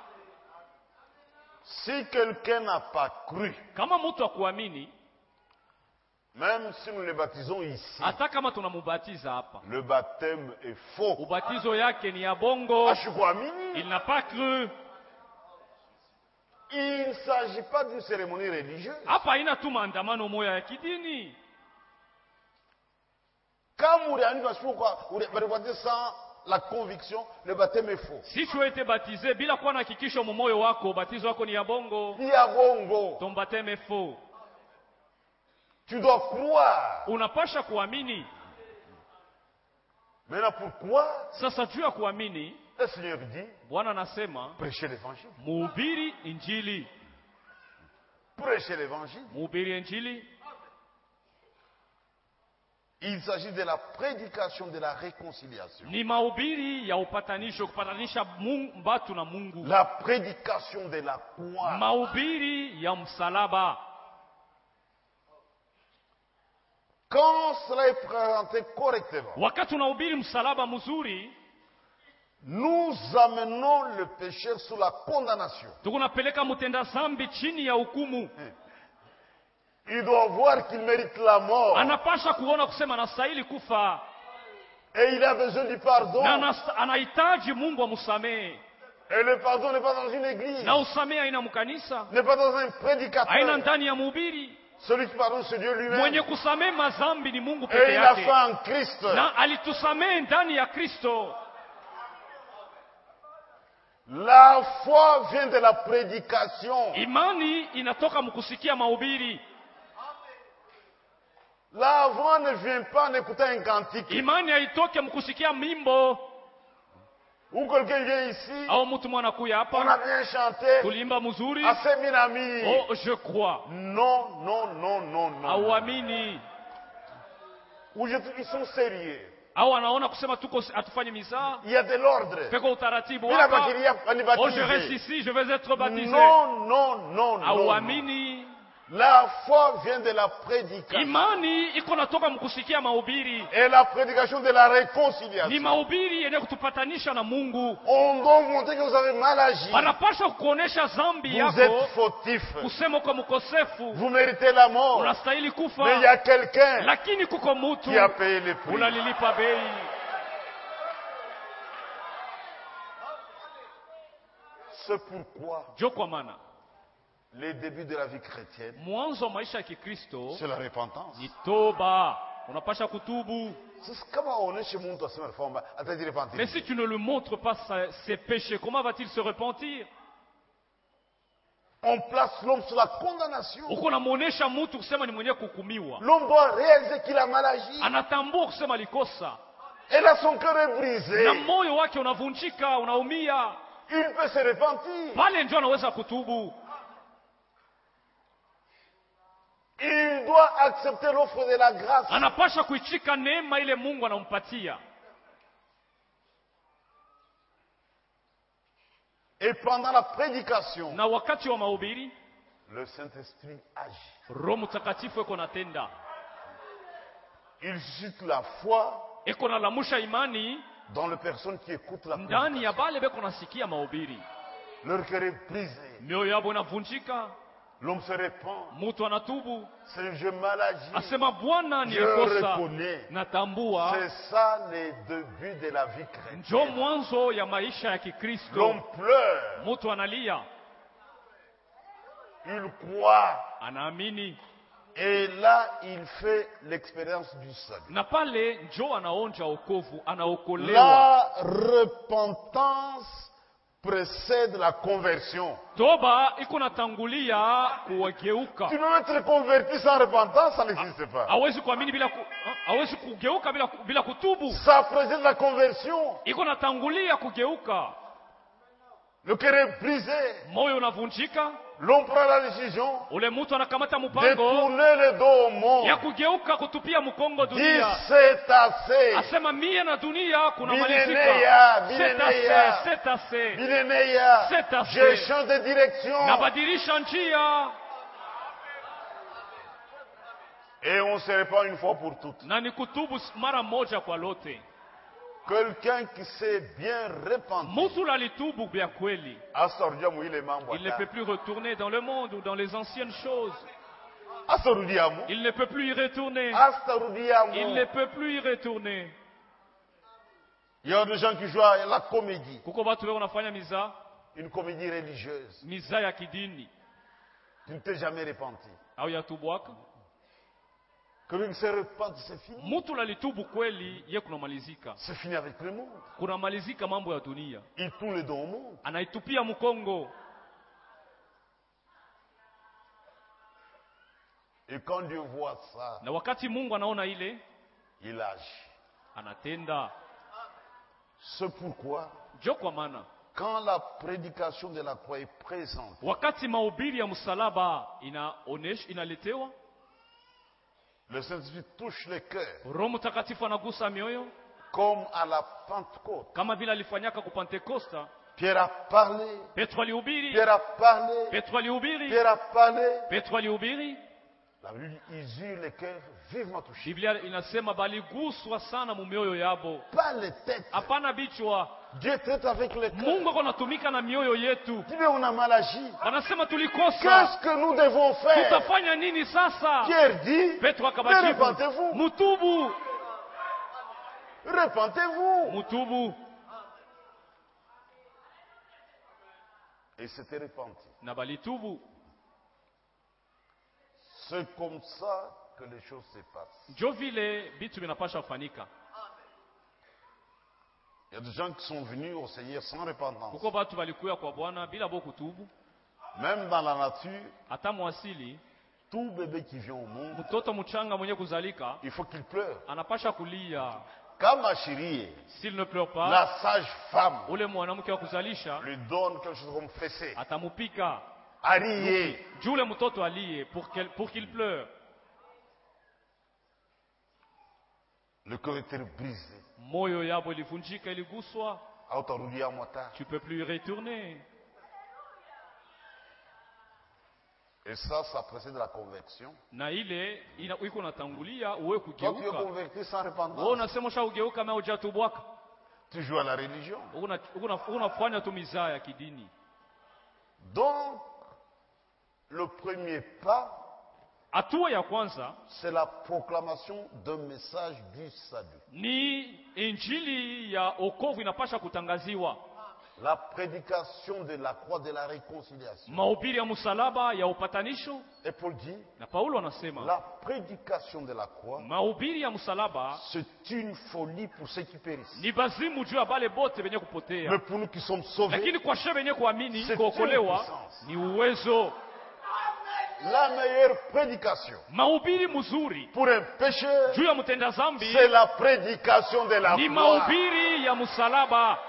Si quelqu'un n'a pas cru, Kama mtu akuamini, même si nous le baptisons ici, hata kama tunamubatiza hapa, le baptême est faux. ubatizo yake ni ya bongo. Ah, je suis quoi, Mini? Il n'a pas cru. Il ne s'agit pas d'une cérémonie religieuse. Hapa haina tu maandamano moya ya kidini. Quand vous réalisez sans la conviction, le baptême est faux. Si tu as été baptisé bila kuwa na hakikisho mu moyo wako, ubatizo wako ni ya bongo. Il y a bongo. Ton baptême est faux. Tu dois croire. Unapasha kuamini. Maintenant, pourquoi Sasa juu ya kuamini, le Seigneur dit, Bwana anasema prêchez l'évangile. muhubiri injili. Prêchez l'évangile. Muhubiri injili. Il s'agit de la prédication de la réconciliation. Ni mahubiri ya upatanisho, kupatanisha Mungu, batu na Mungu. La prédication de la croix. Mahubiri ya msalaba. Quand cela est présenté correctement, Wakati unahubiri msalaba mzuri, nous amenons le pécheur sous la condamnation. tukunapeleka mutenda zambi chini ya hukumu. Il doit voir qu'il mérite la mort. Anapasha kuona kusema anastahili kufa. Et il a besoin du pardon. Na anas- anahitaji Mungu amsamehe. Et le pardon n'est pas dans une église. Na usamehe haina mkanisa, N'est pas dans un haina prédicateur. ndani ya mhubiri. Celui qui pardonne, c'est Dieu lui-même. Mwenye kusamehe mazambi ni Mungu Et peke il a fait yake. en Christ. Na alitusamehe ndani ya Kristo. La foi vient de la prédication. Imani inatoka mkusikia mahubiri. La foi ne vient pas en écoutant un cantique. Imani haitoke mkusikia mimbo Ou quelqu'un vient ici, au mtu mwana kuya on a hapa bien chanté, kulimba mzuri. assez min ami. Oh, je crois. Non, non, non, non, non. Hauamini. Ou je- ils sont sérieux. Au anaona kusema tuko atufanye mizaa. Il y a de l'ordre. Peko utaratibu Il a hapa. pas qu'il y a on est Oh, je reste baptisé. ici, je vais être baptisé. Non, non, non, non. Hauamini. La foi vient de la prédication. Imani iko natoka mkusikia mahubiri. Et la prédication de la Ni réconciliation. mahubiri yenye kutupatanisha na Mungu. On doit vous montrer que vous avez mal agi. Wanapaswa kuonesha zambi Vous êtes yako, fautif. kusema kwa mkosefu, Vous méritez la mort. unastahili Mais il y kufa, a quelqu'un lakini kuko mutu qui a payé le prix. unalilipa bei. C'est pourquoi Jo kwa maana les débuts de la vie chrétienne, mwanzo wa maisha ya Kikristo c'est la repentance. ni toba. Unapasha kutubu. C'est comme on est chez mon semaine forme, à te dire repentir. Mais si tu ne le montres pas sa- ses péchés, comment va-t-il se repentir? On place l'homme sous la condamnation. Uko namuonesha mtu kusema ni mwenye kuhukumiwa. L'homme doit réaliser qu'il a mal agi. Anatambua kusema likosa. Et là, son cœur est Na brisé. moyo wake unavunjika, unaumia. Il peut se repentir. Pale ndio anaweza kutubu. Il doit accepter l'offre de la grâce. Anapasha kuichika neema ile Mungu anampatia. Et pendant la prédication, Na wakati wa mahubiri, le Saint-Esprit agit. Roho Mtakatifu eko natenda. Il suscite la foi Eko nalamusha imani dans les personnes qui écoutent la ndani ya prédication. bale beko nasikia mahubiri. Leur cœur est brisé. Mioyo yabo inavunjika. L'homme se répand. Mtu anatubu, C'est je malagis. asema Bwana Je nilikosa, reconnais. natambua. C'est ça le début de la vie Njo chrétienne. mwanzo ya maisha ya Kikristo. L'homme pleure. Mtu analia, Il croit. anaamini, Et là, il fait l'expérience du salut. na pale njo anaonja wokovu, anaokolewa. La repentance précède la conversion. Toba iko natangulia kuwageuka. Tu peux être converti sans repentance, ça n'existe pas. Hawezi kuamini bila ku, hawezi kugeuka bila bila kutubu. Ça précède la conversion. Iko natangulia kugeuka. Le cœur est brisé. Moyo unavunjika, L'homme prend la décision ule mtu anakamata de mpango tourner le dos au monde. ya kugeuka, kutupia mkongo Dit dunia. c'est assez. Asema mie na dunia kuna Bineneya, malizika. bineneya. C'est assez, c'est assez. Bineneya, C'est assez. je change de direction. Nabadilisha njia Et on se répand une fois pour toutes. na ni kutubu mara moja kwa lote. Quelqu'un qui s'est bien repenti. Mtu alitubu vya kweli, Asarudia muile mambo il ne ata. peut plus retourner dans le monde ou dans les anciennes choses. Asarudia mu. Il ne peut plus y retourner. Asarudia mu. Il ne peut plus y retourner. Il y a des gens qui jouent à la comédie. Kuko watu wao wanafanya miza, Une comédie religieuse. miza ya kidini Tu ne t'es jamais repenti. au ya tubwaka. Quelqu'un qui se repenti, c'est fini. Mtu alitubu kweli, ye kunamalizika. C'est fini avec le monde. Kunamalizika mambo ya dunia. Il tourne le dos au monde. Anaitupia mkongo. Et quand Dieu voit ça, Na wakati Mungu anaona ile, il agit. anatenda. C'est pourquoi, Jo kwa maana quand la prédication de la croix est présente, wakati mahubiri ya msalaba inaonesh inaletewa, le Saint-Esprit touche le cœur, Roho Mtakatifu anagusa mioyo comme à la Pentecôte. kama vile alifanyaka ku Pentekosta. Pierre a parlé, Petro alihubiri, Pierre a parlé, Petro alihubiri, Pierre a parlé. Petro alihubiri. La Bible dit, ils eurent le cœur vivement touché. Biblia inasema baliguswa sana mumioyo yabo, Pas les têtes. hapana bichwa. Dieu traite avec le cœur. Mungu ako natumika na mioyo yetu. Dis, mais on a mal agi. Wanasema tulikosa, Qu'est-ce que nous devons faire? tutafanya nini sasa? Pierre dit, Petro mais akabajibu, repentez-vous. mutubu, Repentez-vous. mutubu. Et il s'était repenti. Na balitubu. C'est comme ça que les choses se passent. Jo vile bitu vinapasha kufanika. Il y a des gens qui sont venus au Seigneur sans repentance. Kuko batu balikuya kwa Bwana bila bo kutubu. Même dans la nature, Hata mwasili, tout bébé qui vient au monde, mtoto mchanga mwenye kuzalika il faut qu'il pleure. anapasha kulia. Quand ma chérie, S'il ne pleure pas, la sage femme, ule mwanamke wa kuzalisha lui donne quelque chose comme fessée, atamupika à rier. juu ule mtoto alie pour qu'il pour qu'il pleure. Le cœur était brisé. Moyo yabo ilivunjika, iliguswa, Autarudia Mota. tu peux plus y retourner. Et ça, ça précède la conversion. Na ile ina iko natangulia uwe Quand tu es kugeuka. converti sans Wewe repentance, unasema ushageuka na hujatubwaka. tu joues à la religion. Una una- unafanya tu mizaa ya kidini. Donc, le premier pas, Hatua ya kwanza c'est la proclamation d'un message du salut. ni injili ya okovu inapasha kutangaziwa. La prédication de la croix de la réconciliation. Mahubiri ya msalaba ya upatanisho, Et Paul dit, na Paulo anasema la prédication de la croix, mahubiri ya msalaba c'est une folie pour ceux qui périssent. ni bazimu juu ya bale bote benye Mais kupotea, pour nous qui sommes sauvés, lakini kwa shebe benye kuamini C'est kuokolewa une puissance. ni uwezo. la meilleure prédication Mahubiri mzuri pour un pécheur, juu ya mtenda zambi c'est la prédication de la ni croix. mahubiri ya msalaba.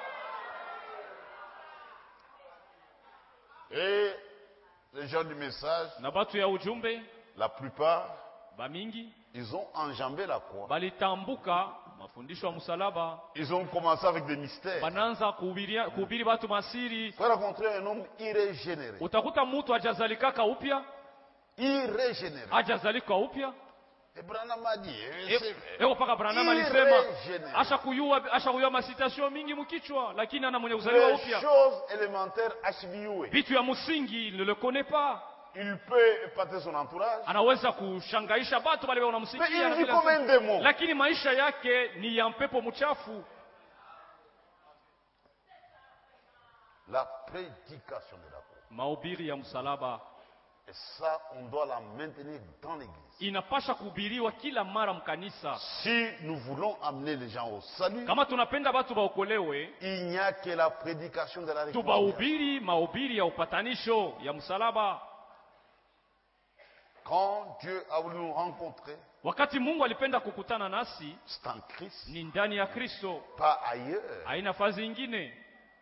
Et les gens du message, Na batu ya ujumbe la plupart, bamingi ils ont enjambé la croix. balitambuka mafundisho ya msalaba, Ils ont commencé avec des mystères. bananza kuhubiria kuhubiri batu masiri. Pour rencontrer un homme irrégénéré. Utakuta mtu hajazalikaka upya, Irrégénéré. hajazalika upya. Et Branham a dit, eh, E- c'est vrai. Eko paka Branham alisema Irrégénéré. asha kuyua asha kuyua masitasio mingi mkichwa, lakini ana mwenye kuzaliwa Les upya. choses élémentaires, H B U. Vitu ya msingi il ne le connaît pas. il peut épater son entourage. anaweza kushangaisha watu wale Mais wanamsikia il na vit kila comme un siku. démon. Lakini maisha yake ni ya mpepo mchafu. La prédication de la croix. Mahubiri ya msalaba Et ça, on doit la maintenir dans l'église. inapasha kuhubiriwa kila mara mkanisa. Si nous voulons amener les gens au salut, Kama tunapenda watu waokolewe, il n'y a que la prédication de la réconciliation. tubahubiri mahubiri ya upatanisho ya msalaba. Quand Dieu a voulu nous rencontrer, Wakati Mungu alipenda kukutana nasi, c'est en Christ, ni ndani ya Kristo, pas ailleurs. haina fazi ingine.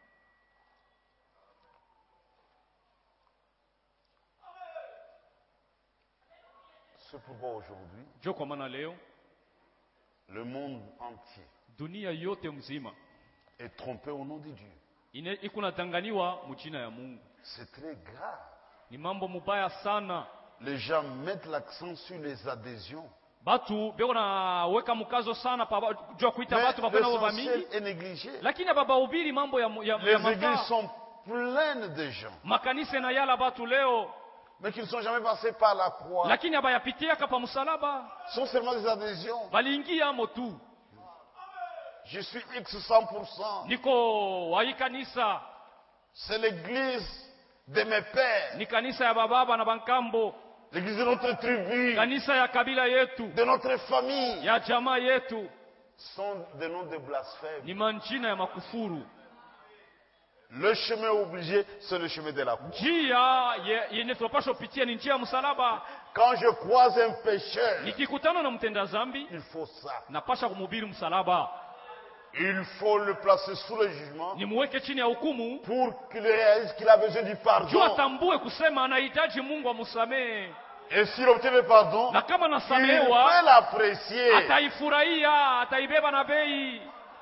C'est pourquoi aujourd'hui, Jo kwa maana leo le monde entier dunia yote mzima est trompé au nom de Dieu. ine- iko nadanganiwa mjina ya Mungu. C'est très grave. Ni mambo mubaya sana. Les gens mettent l'accent sur les adhésions. Batu beko naweka mkazo sana pa jua kuita Mais watu bakona baba l'essentiel mingi, est négligé. lakini babahubiri mambo ya, ya, Les ya églises mafaa. sont pleines de gens, Makanisa na yala batu leo, mais qui ne sont jamais passés par la croix. lakini abayapitia kapa msalaba, Ce sont seulement des adhésions. baliingia amo tu. Je suis X cent pour cent. Niko wa hii kanisa, C'est l'église de mes pères, ni kanisa ya bababa na bankambo, l'église de notre tribu, kanisa ya kabila yetu, de notre famille. ya jamaa yetu. Ce sont des noms de blasphème. Ni manjina ya makufuru. Le chemin obligé, c'est le chemin de la croix. Njia ye- yenye tunapaswa kupitia ni njia ya msalaba. Quand je croise un pécheur, Nikikutana na mtenda zambi, il faut ça. napasha kumhubiri msalaba. Il faut le placer sous le jugement Nimuweke chini ya hukumu, pour qu'il réalise qu'il a besoin du juu pardon. atambue kusema anahitaji Mungu amsamehe. Et s'il obtient le pardon, Na kama il peut nasamehewa, l'apprécier. ataifurahia, ataibeba na bei.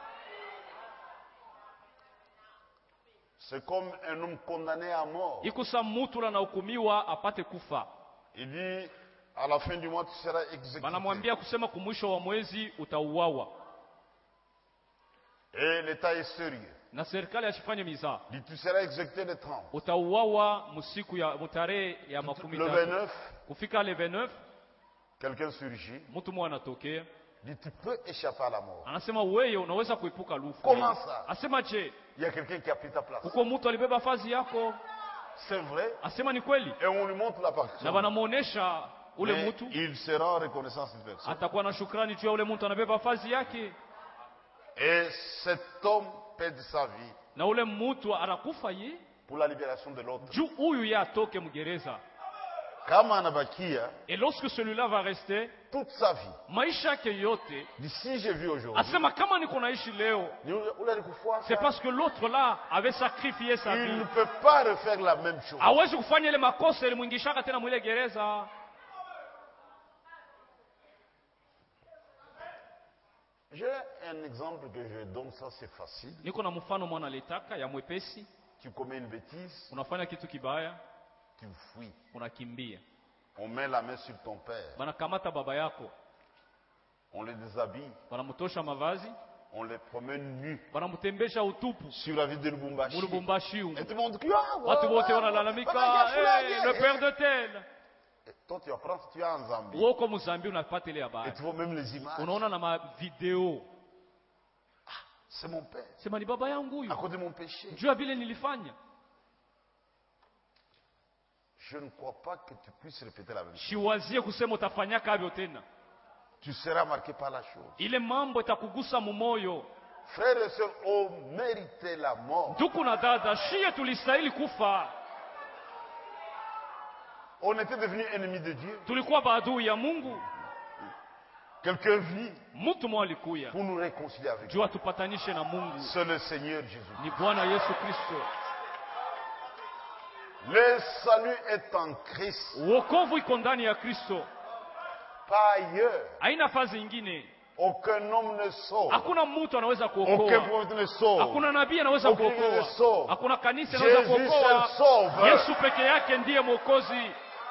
C'est comme un homme condamné à mort. Ikusa mutu na hukumiwa apate kufa. Il dit, à la fin du mois, tu seras exécuté. Banamwambia kusema kumwisho wa mwezi utauawa. Et l'État est sérieux. Na serikali asifanye mizaa. Il dit, tu seras exécuté le trente. Utauawa musiku ya mutarehe ya makumi Le tatu. vingt-neuf, Kufika le vingt-neuf, quelqu'un surgit. mtu mmoja anatokea. Il dit, tu peux échapper à la mort. Anasema wewe unaweza kuepuka lufu. Comment ça? Asema je, Il y a quelqu'un qui a pris ta place. uko mtu alibeba fazi yako? C'est vrai. Asema ni kweli. Et on lui montre la Na partie. wanamuonesha ule Mais mtu, il sera en reconnaissance de personne. atakuwa na shukrani juu ya ule mtu anabeba fazi yake. Et cet homme perd sa vie Na ule mtu anakufa ye pour la libération de l'autre. juu huyu ye atoke mgereza. Kama anabakia Et lorsque celui-là va rester toute sa vie. maisha yake yote, D'ici j'ai vu aujourd'hui. asema kama niko naishi leo, Ni ule alikufa c'est ça. parce que l'autre là avait sacrifié sa Il ne vie. peut pas refaire la même chose. Hawezi kufanya ile makosa ilimwingishaka tena mwile gereza. J'ai un exemple que je donne, ça c'est facile. Niko na mfano mwana letaka ya mwepesi. Tu commets une bêtise, Unafanya kitu kibaya, tu fuis. unakimbia. On met la main sur ton père, Banakamata baba yako, on les déshabille, banamtosha mavazi, on les promène nus banamtembesha utupu sur la ville de Lubumbashi. mulubumbashi humu. Et tout le monde crie, ah, Watu wote ah, wanalalamika, ah, ah, hey, ah, le ah, père de tel. Et toi tu apprends, tu es en Zambie. Uko Mozambique unapata ile Et habari. tu vois même les images. Unaona na ma video. C'est mon père. Sema ni baba yangu À huyu. cause de mon péché. Juu ya vile nilifanya. Je ne crois pas que tu puisses répéter la même chose. Shiwazie kusema utafanyaka hivyo tena. Tu seras marqué par la chose. Ile mambo itakugusa mumoyo. Frères et sœurs, on méritait la mort. Ndugu na dada, shie tulistahili kufa. On était devenus ennemis de Dieu. Tulikuwa maadui ya Mungu. Quelqu'un vit Mtu mmoja alikuya pour nous réconcilier avec Dieu. juu atupatanishe na Mungu. C'est le Seigneur Jésus. Ni Bwana Yesu Kristo. Le salut est en Christ, Wokovu iko ndani ya Kristo. pas ailleurs. Haina fazi ingine. Aucun homme ne sauve. Hakuna mtu anaweza Aucun kuokoa. prophète ne sauve. Hakuna nabii anaweza Aucun ne kuokoa. sauve. Hakuna kanisa anaweza Jésus seul kuokoa. sauve. Yesu peke yake ndiye mwokozi.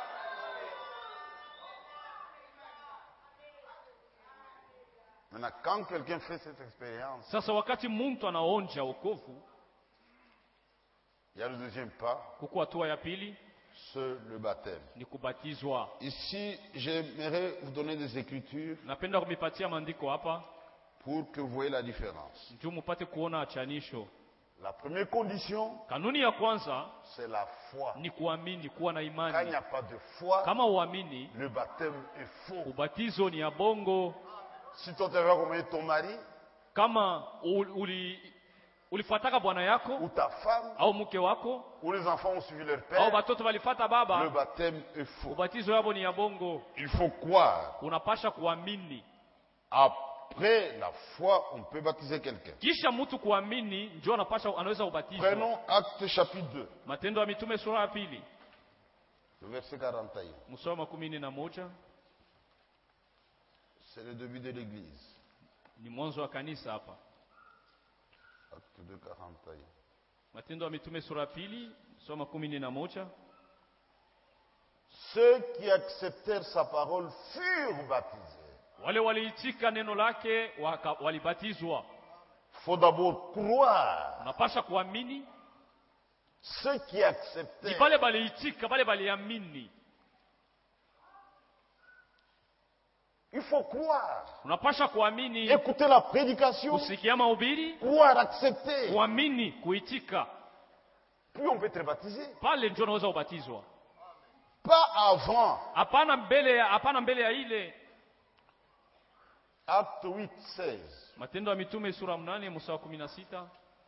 Maintenant, quand quelqu'un fait cette expérience, Sasa wakati mtu anaonja wokovu, il y a le deuxième pas. kuko hatua ya pili, c'est le baptême. ni kubatizwa. Ici, j'aimerais vous donner des écritures Napenda kumipatia maandiko hapa pour que vous voyez la différence. ndio mpate kuona achanisho. La première condition, Kanuni ya kwanza c'est la foi. ni kuamini, kuwa na Quand il imani. n'y a pas de foi, Kama uamini, le baptême est faux. ubatizo ni ya bongo. Si toi tu vas accompagner ton mari Kama uli, uli ulifuataka bwana yako ou ta femme au mke wako ou les enfants ont suivi leur au père, watoto walifata le baba, baptême est faux. ubatizo yabo ni ya bongo. Il faut croire. Unapasha kuamini. Après la foi, on peut baptiser quelqu'un. Kisha mtu kuamini ndio anapasha anaweza ubatizwa. Prenons Acte chapitre deux, Matendo ya Mitume sura ya pili le verset quarante et un. mstari wa kumi na moja. C'est le début de l'église. Ni mwanzo wa kanisa hapa. Acte deux, quarante et un. Matendo ya Mitume sura ya pili mstari wa kumi na moja. Ceux qui acceptèrent sa parole furent baptisés. Wale waliitika neno lake waka, walibatizwa. Faut d'abord croire. Unapasha kuamini. Ceux qui Ni acceptèrent. pale baliitika, pale baliamini. Il faut croire. Unapasha kuamini, Écouter la prédication, kusikia mahubiri, croire, accepter. kuamini, kuitika. Puis on peut être baptisé. Pale ndio unaweza ubatizwa. Pas avant. Hapana mbele ya hapana mbele ya ile. Acte huit, seize. Matendo ya Mitume sura mnane mstari wa kumi na sita.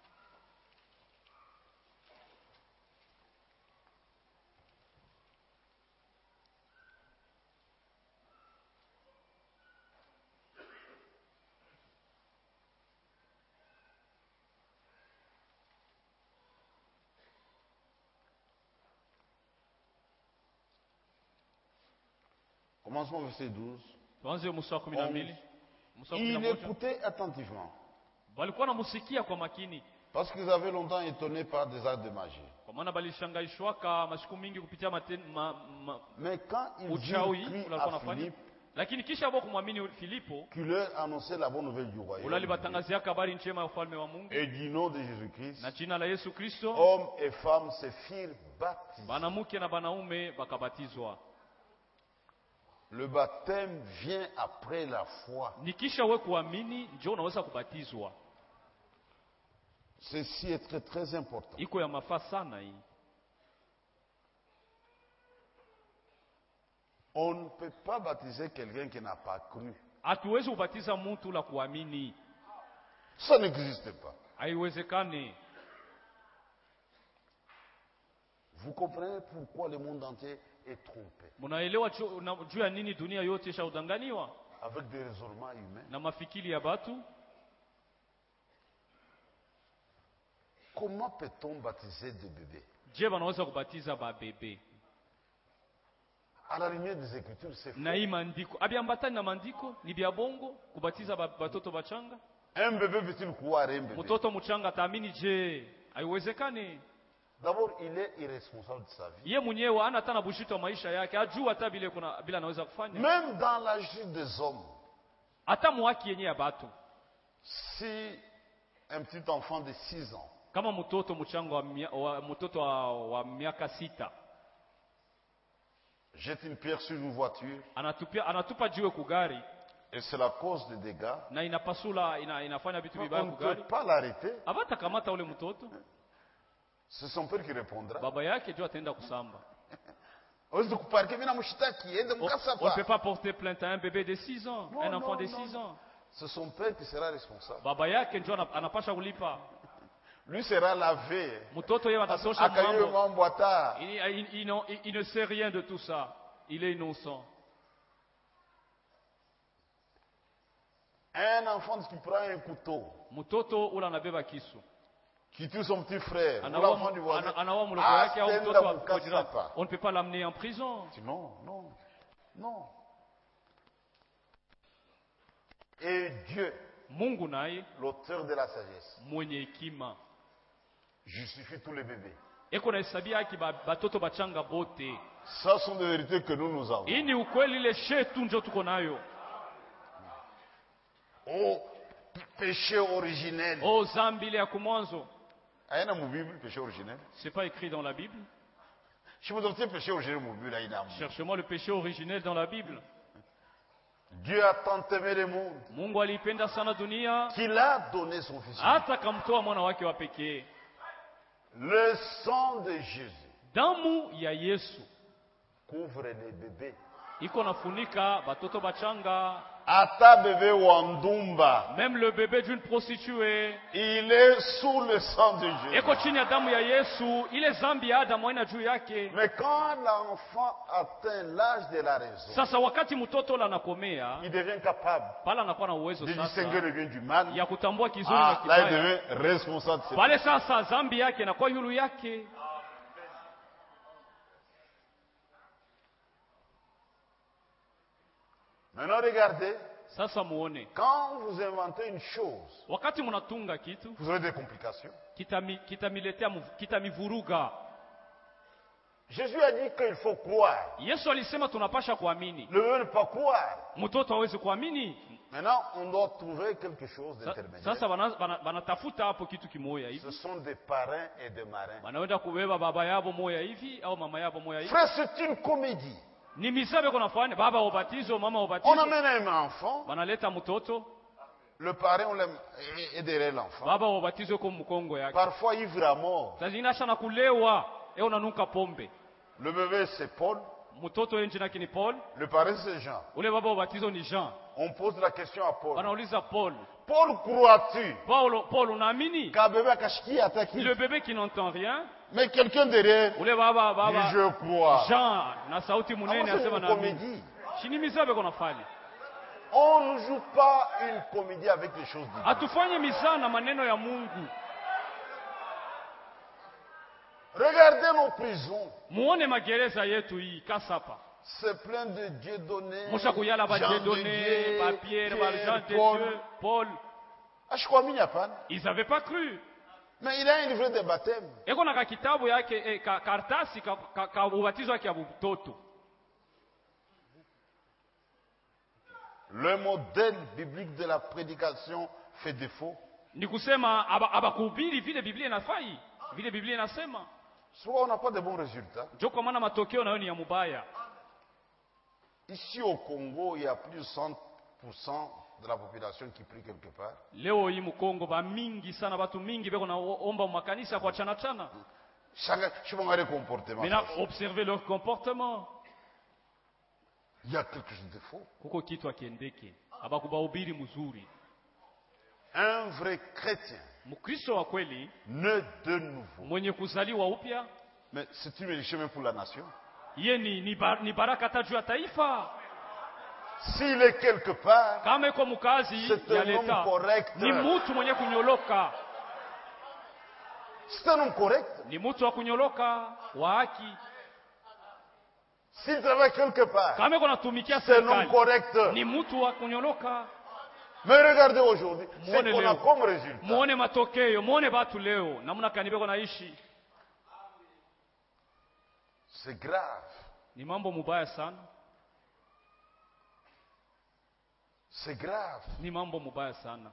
Commençons au verset douze. Tuanze mstari wa kumi na mbili. Mstari wa kumi Il na moja. écoutait attentivement. Walikuwa namusikia kwa makini. Parce qu'ils avaient longtemps étonné par des actes de magie. Kwa maana balishangaishwaka masiku mingi kupitia maten, ma, ma, Mais quand ils uchawi virent walikuwa à wanafanya. Philippe Lakini kisha wao kumwamini Filipo, qui leur annonçait la bonne nouvelle du royaume ulali batangazia habari njema ya ufalme wa Mungu et du nom de Jésus-Christ, na jina la Yesu Kristo, hommes et femmes se firent baptisés. banamuke na banaume bakabatizwa. Le baptême vient après la foi. Nikisha wewe kuamini ndio unaweza kubatizwa. Ceci est très très important. Iko ya mafaa sana hii. On ne peut pas baptiser quelqu'un qui n'a pas cru. Hatuwezi kubatiza mtu la kuamini. Ça n'existe pas. Haiwezekani. Vous comprenez pourquoi le monde entier est trompé Munaelewa juu na- juu ya nini dunia yote ishaudanganywa avec des raisonnements humains. na mafikiri ya batu? Comment peut-on baptiser des bébés? Je banaweza kubatiza ba bebe? À la lumière des Écritures, c'est faux. Na hii maandiko abiambatani na maandiko ni bya bongo kubatiza ba- batoto bachanga? Un bébé veut-il croire un bébé? Mtoto mchanga ataamini je? Haiwezekani. D'abord, il est irresponsable de sa vie. Ye mwenyewe hana hata na bushito wa maisha yake, ajua hata bile kuna bila anaweza kufanya. Même dans la justice des hommes, Hata mwaki yenye ya batu. si un petit enfant de six ans Kama mtoto mchanga wa, mia- wa mtoto wa, wa miaka sita jette une pierre sur une voiture anatupia anatupa jiwe kugari et c'est la cause des dégâts, na inapasula ina, inafanya vitu on vibaya ne kugari, peut pas l'arrêter. abata kamata ule mtoto, C'est son père qui répondra. baba yake ndio ataenda kusamba. Hawezi kuparke mimi namshtaki ende On mkasa on ne peut pa. pas porter plainte à un bébé de six ans, Non, un non, enfant de non, six non. ans. C'est son père qui sera responsable. Baba yake ndio ana- anapasha kulipa. Lui sera lavé. Mtoto yeye atatosha Akaye mambo. mambo ata. Il, il- il n'en- il- il ne sait rien de tout ça. Il est innocent. Un enfant qui prend un couteau, Mtoto ule anabeba kisu. qui tue son petit frère, ou Anaua l'enfant du voisin, ana- anaua mloko ah, yake au stenda mtoto wa mkasa jirani. pa. On ne peut pas l'amener en prison. Tu dis non, non, non. Et Dieu, Mungu naye l'auteur de la sagesse, mwenye hekima justifie tous les bébés. eko nahesabia haki ba- batoto bachanga bote. Ça sont des vérités que nous nous avons. Hii ni ukweli, ile shetu njo tuko nayo. Au péché originel. O zambi ile ya kumwanzo, Aïna mu Bible, péché originel. c'est pas écrit dans la Bible. Cherchez-moi le péché originel dans la Bible. Dieu a tant aimé le monde Mungu alipenda sana dunia qu'il a donné son fils. hata akamtoa mwana wake wa pekee. Le sang de Jésus Damu ya Yesu couvre les bébés. iko nafunika batoto bachanga, Ata bébé Wandumba, même le bébé d'une prostituée il est sous le sang de Jésus. iko chini ya damu ya Yesu. Ile zambi ya Adamu haina juu yake. Mais quand l'enfant atteint l'âge de la raison, Sasa wakati mtoto la nakomea il devient capable pala, anakuwa na uwezo de sasa distinguer le bien du mal. ya kutambua kizuri Ah, na là, il kibaya. devient responsable de ses Pale sasa zambi yake inakuwa yulu yake. Maintenant, regardez, Sasa muone, quand vous inventez une chose, wakati mnatunga kitu vous aurez des complications. kitami- kitamiletea mvu- kitamivuruga. Jésus a dit qu'il faut croire. Yesu alisema tunapasha kuamini. Le bébé ne peut pas croire. Mtoto hawezi kuamini. Maintenant, on doit trouver quelque chose Sa- d'intermédiaire. Sasa bana- bana- banatafuta hapo kitu kimoya Ce hivi, sont des parrains et des marins. wanaenda kubeba baba yabo moya hivi au mama yabo moya hivi. Frère, c'est une comédie. Ni misabe kuna fanya baba wa ubatizo, mama wa On ubatizo, amène un enfant, banaleta mtoto, le parrain on l'aime, est derrière l'enfant. baba wa ubatizo yuko mkongo yake. Parfois ivre à mort. Sasa inasha na kulewa, e unanuka pombe. Le bébé c'est Paul, Mtoto yeye jina ni Paul, le parrain c'est Jean. ule baba wa ubatizo ni Jean. On pose la question à Paul. Wanauliza Paul, Paul, crois-tu Paulo, Paul unaamini? qu'un bébé a caché attaqué? Le bébé qui n'entend rien, Mais quelqu'un derrière ule baba dit baba je crois. Jean na sauti Ah, munene c'est asema une na comédie. chini misabe kuna fanya. On ne joue pas une comédie avec les choses divines. Hatufanye mizaa na maneno ya Mungu. Regardez nos prisons. Muone magereza yetu hii Kasapa. C'est plein de Dieu donné. Musha kuyala ba Dieu donné, ba Pierre, ba Jean de Dieu, Paul. Ah, je crois qu'il n'y a pas. Ils n'avaient pas cru. Mais il a un livret de baptême. Eko na kakitabu yake eh, ka, kartasi ka, ka, ka ubatizo wake ya mtoto. Le modèle biblique de la prédication fait défaut. Ni kusema abakuhubiri vile Biblia inafai, vile Biblia inasema. Soit on n'a pas de bons résultats. Ndio kwa maana matokeo nayo ni ya mubaya. Ici au Congo, il y a plus de cent pour cent de la population qui prie quelque part. Leo hii Mkongo ba mingi sana, watu mingi beko naomba makanisa kwa chana chana. Chacun, je vais les comportements. Mais observer leur comportement. Il y a quelque chose de faux. Kuko kitu akiendeke. Abakubahubiri mzuri. Un vrai chrétien, Mkristo wa kweli, né de nouveau. mwenye kuzaliwa upya, Mais c'est une bénédiction même pour la nation. Ye ni, ni, bar, ni baraka taju ya taifa. S'il est quelque part, kama iko mkazi c'est ya un homme leta, correct. ni mtu mwenye kunyoloka, C'est un homme correct. ni mtu wa kunyoloka wa haki. S'il travaille quelque part, Kama iko natumikia c'est un homme serikali, correct. ni mtu wa kunyoloka. Mais regardez aujourd'hui, ce Muone qu'on a leo. comme résultat. Muone matokeo, muone batu leo namna kani beko naishi. C'est grave. Ni mambo mubaya sana, C'est grave. ni mambo mubaya sana.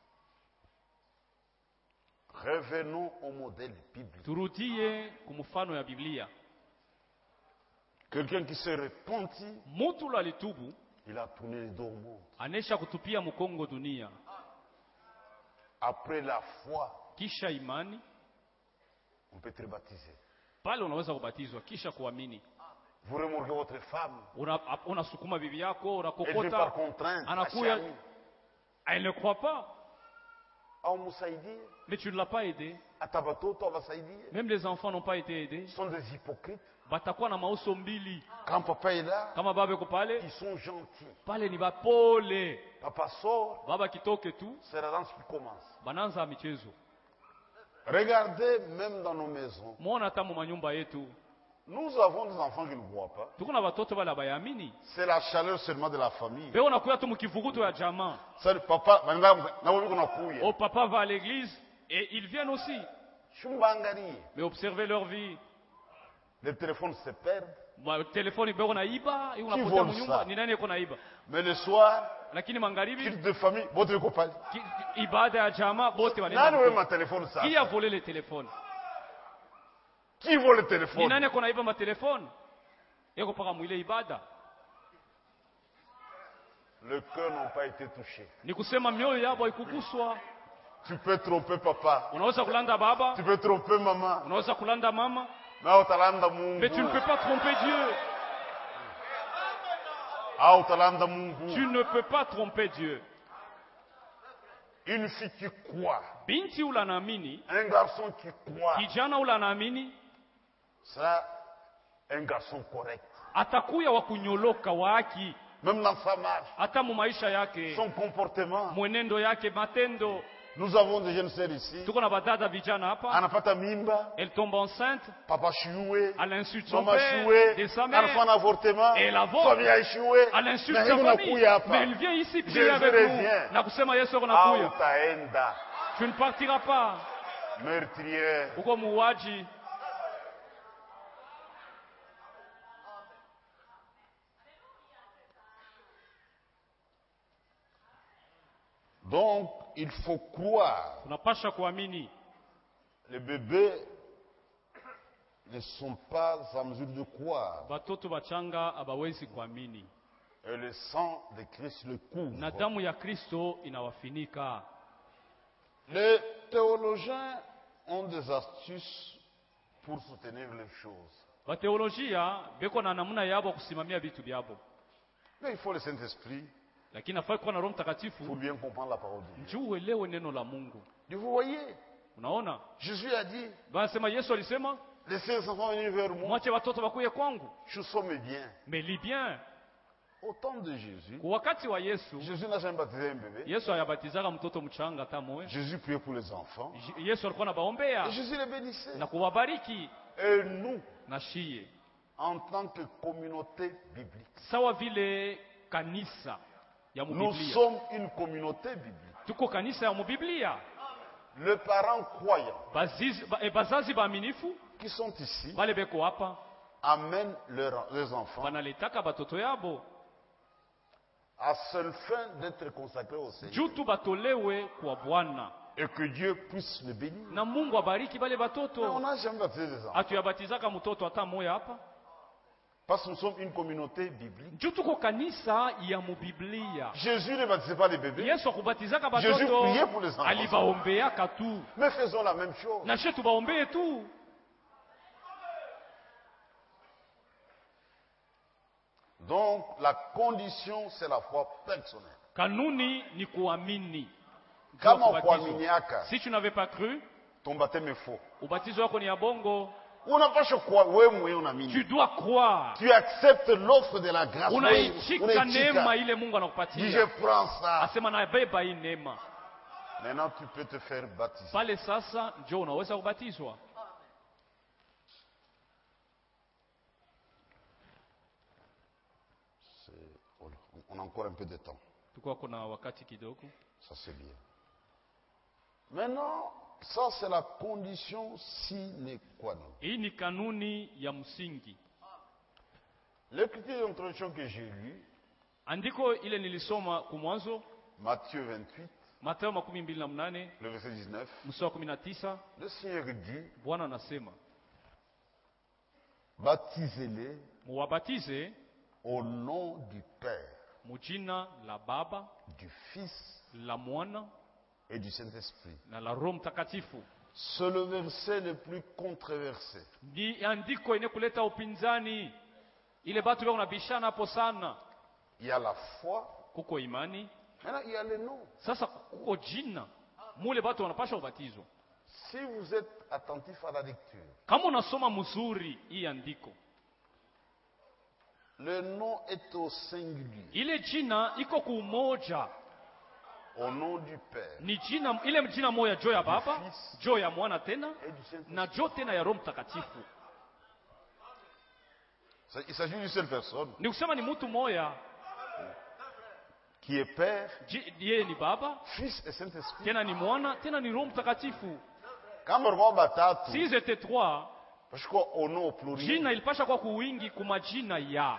Revenons au modèle biblique. Turudie kumfano ya Biblia. Quelqu'un qui s'est repenti, Mtu la litubu il a tourné le dos au monde. anesha kutupia mkongo dunia, Après la foi, kisha imani, on peut être baptisé. pale unaweza kubatizwa, kisha kuamini. Vous remorquez votre femme. Unasukuma una bibi yako, Elle vient par unakokota, contrainte. anakuya, acharnée. elle ne croit pas, Ah, Moussaïdi, mais tu ne l'as pas aidé. Atabato, Tabasaïdi. Même les enfants n'ont pas été aidés. Ce sont des hypocrites. Batakuwa na mauso mbili. Quand papa est là, Kama baba yuko pale, ils sont gentils. pale ni bapole. Papa sort, Baba kitoke tu, c'est la danse qui commence. bananza michezo. Regardez, même dans nos maisons, Muona hata mu manyumba yetu, nous avons des enfants qui ne voient pas. tuko na watoto wale bayamini. C'est la chaleur seulement de la famille. Leo nakuya tu mkivuguto ya jamaa. Ça, papa, na wewe kuna kuya. Oh, papa va à l'église et ils viennent aussi. Chumbangari. Mais observez leur vie. Les téléphones se perdent. Ma telefoni beko naiba, hiyo Qui unapotea vole mnyumba, ça? ni nani yuko naiba? Mais le soir, Lakini magharibi culte de famille, votre copain. ki- ibada ya jamaa bote Nani wanaenda. wewe ma téléphone ça? Qui a volé les téléphones? Qui vole le Ni téléphone? nani ako naiba matelefone? Yeko paka mwile ibada. Le cœur n'a pas été touché. Ni kusema mioyo yabo haikuguswa. Tu peux tromper papa. Unaweza kulanda baba, Tu peux tromper maman. unaweza kulanda mama, Mais utalanda Mungu. mais tu ne peux pas tromper Dieu. Ah, utalanda Mungu. Tu ne peux pas tromper Dieu. Une fille qui croit, Binti ula anaamini, un garçon qui croit, kijana ula anaamini, sera un garçon correct. atakuya wa kunyoloka wa haki, Même dans sa marche, hata mu maisha yake, son comportement. mwenendo yake, matendo. Nous avons des jeunes sœurs ici. Tuko na badada vijana hapa, Anapata mimba, elle tombe enceinte, papa choué, elle insulte son maman père, choué, de sa mère, enfant d'avortement, Et elle avorte. famille a échoué. elle insulte Mais sa hivi famille. nakuya hapa. Mais elle vient ici prier Jésus avec revient. nous. Na kusema Yesu ako Ah, nakuya. utaenda. Tu ne partiras pas. Meurtrière. Uko muuaji. Donc, il faut croire. Tunapasha kuamini. Les bébés ne sont pas en mesure de croire. Batoto bachanga abawezi kuamini. Et le sang de Christ le Na couvre. damu ya Kristo inawafinika. Les théologiens ont des astuces pour soutenir les choses. Bateolojia beko na namna yabo kusimamia vitu vyabo. Mais il faut le Saint-Esprit Lakini nafai kuwa na Roho pour Mtakatifu bien comprendre la parole de Dieu. njoo uelewe neno la Mungu. Et vous voyez, Unaona? Jésus a dit, Banasema Yesu alisema, laissez les enfants venir vers moi. mwache watoto wakuye kwangu. Je somme bien. Mais lis bien, Au temps de Jésus, kwa wakati wa Yesu, Jésus n'a jamais baptisé un bébé. Yesu ayabatizaka mtoto mchanga hata moyo. Jésus priait pour les enfants. Je- Yesu alikuwa anabaombea Et Jésus les bénissait. na kuwabariki. Et nous, Na shie en tant que communauté biblique, sawa vile kanisa ya nous mubiblia. sommes une communauté biblique. Tuko kanisa ya mubiblia. Les parents croyants Bazizi, ba, e, bazazi baaminifu qui sont ici bale beko hapa amènent leurs, leurs enfants banaletaka batoto yabo à seule fin d'être consacrés au Seigneur. juu tu batolewe kwa Bwana Et que Dieu puisse les bénir. na Mungu abariki bale Mais on batoto. n'a jamais baptisé des enfants. Hatuyabatizaka mtoto hata moya hapa Parce que nous sommes une communauté biblique. juu tuko kanisa ya mubiblia. Jésus ne baptisait pas les bébés. Yesu akubatizaka Jésus batoto, priait pour les enfants. alibaombeaka tu Mais faisons la même chose. na she tubaombee tu. Donc, la condition, c'est la foi personnelle. Kanuni ni kuamini. Kama Juu ya kubatizo. ukuaminiaka, Si tu n'avais pas cru, ton baptême est faux. ubatizo wako ni ya bongo. Unapaswa kuwa wewe mwenyewe unaamini. Tu dois croire. Tu acceptes l'offre de la grâce. Unaichika neema Unaichika. ile Mungu Dis, je anakupatia. prends ça. Asema nabeba hii neema. Maintenant, tu peux te faire baptiser. Pale sasa ndio unaweza kubatizwa. C'est- On a encore un peu de temps. Tuko kuna wakati kidogo. Ça, c'est bien. Maintenant, ça, c'est la condition sine qua non. Hii ni kanuni ya msingi. L'écriture d'introduction que j'ai lu, Andiko ile nilisoma kumwanzo Matthieu vingt-huit, Mathayo makumi mbili na mnane le verset dix-neuf, mstari wa kumi na tisa, le Seigneur dit, Bwana anasema baptisez-les muwabatize au nom du Père, mujina la Baba, du Fils la Mwana et du Saint-Esprit. na la Roho Mtakatifu. C'est le verset le plus controversé. Ni andiko yenye kuleta upinzani. Ile batu bako nabishana hapo sana. Il y a la foi, Kuko imani, maintenant il y a le nom. sasa kuko jina. Mule batu wanapasha ubatizo. Si vous êtes attentif à la lecture, Kama unasoma mzuri hii andiko, le nom est au singulier, ile jina iko kuumoja. au nom du Père Ni jina ile jina moja, jo ya Baba, Fils. jo ya Mwana tena et du Saint-Esprit. na jo tena ya Roho Mtakatifu. Il s'agit d'une seule personne Ni kusema ni mtu moya, qui est Père, ji- yeye ni Baba, Fils et Saint-Esprit. tena ni Mwana, tena ni Roho Mtakatifu. Kama roho batatu, Si ils étaient trois, parce qu'au nom au pluriel, jina ilipasha kwa kuwingi kumajina ya.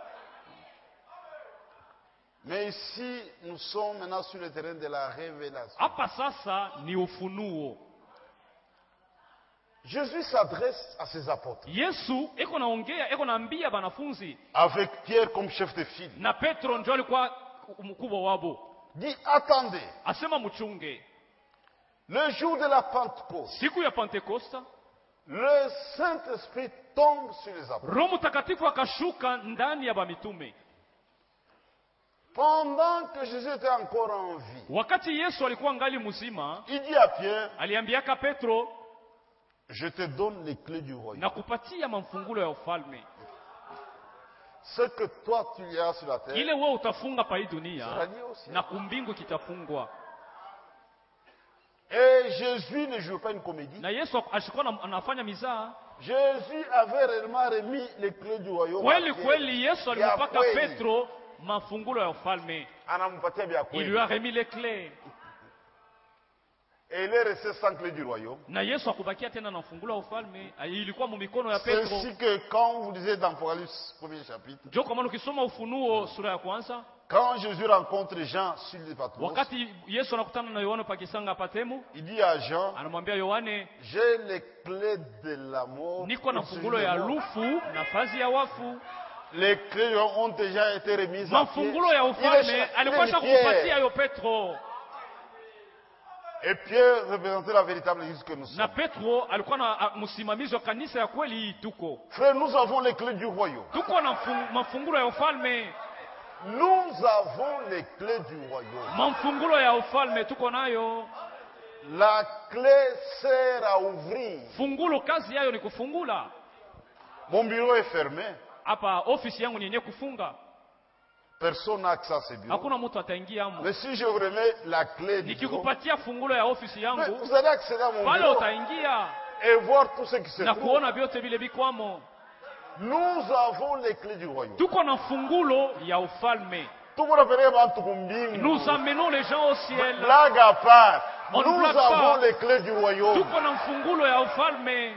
mais ici, nous sommes maintenant sur le terrain de la révélation. Hapa sasa ni ufunuo. Jésus s'adresse à ses apôtres. Yesu eko naongea, eko naambia banafunzi Avec Pierre comme chef de file. na Petro ndio alikuwa mkubwa wabo. Dit, attendez. Asema mchunge. Le jour de la Pentecôte, Siku ya Pentekosta, le Saint-Esprit tombe sur les apôtres. Roho Mtakatifu akashuka ndani ya bamitume. Pendant que Jésus était encore en vie, Wakati Yesu alikuwa ngali mzima, il dit à Pierre, aliambiaka Petro, je te donne les clés du royaume. na kupatia mafungulo ya ufalme. Ce que toi tu as sur la terre, Kile wewe utafunga pa hii dunia, sera lié au ciel. na kumbingu kitafungwa. Et Jésus ne joue pas une comédie. Na Yesu ashikuwa na- anafanya mizaa. Jésus avait réellement remis les clés du royaume. à Kweli Pierre. kweli Yesu Ya alimpaka kweli. Petro mafungulo ya ufalme. Anampatia vya Il kweli. lui a remis les clés. Et il est resté sans clé du royaume. Na Yesu akubakia tena na fungulo ya ufalme. Ilikuwa mu mikono ya C'est Petro. ainsi que quand vous lisez dans Apocalypse, premier chapitre, Jo kama ukisoma Ufunuo sura ya kwanza, quand Jésus rencontre Jean sur les Patmos, wakati Yesu anakutana na Yohana pakisanga Patemo, il dit à Jean, anamwambia Yohane, j'ai les clés de la mort. niko na au sujet fungulo de ya mort. lufu na fazi ya wafu. Les clés ont déjà été remises à Pierre. Mafungulo ya Il ufalme est- alikuwa il est kupatia Pierre. yo Petro. Et Pierre représentait la véritable église que nous Na sommes. Petro alikuwa na a- msimamizi wa kanisa ya kweli hii tuko. Frère, nous avons les clés du royaume. Tuko na mfung- mafungulo ya ufalme. Nous avons les clés du royaume. Mafungulo ya ufalme tuko nayo. La clé sert à ouvrir. Fungulo kazi yayo ni kufungula. Mon bureau est fermé. Hapa ofisi yangu ni yenye kufunga. Personne n'a accès à ce bureau. Hakuna mtu ataingia hapo. Mais si je vous remets la clé du bureau, Nikikupatia fungulo ya ofisi mais yangu, vous allez accéder à mon pale bureau utaingia et voir tout ce qui se na trouve. kuona vyote vile bikwamo. Nous avons les clés du royaume. Tuko na fungulo ya ufalme. Tout le monde appelle bantu kumbingu. Nous amenons les gens au ciel. Blague à part, On ne nous blague avons pas. les clés du royaume. Tuko na fungulo ya ufalme.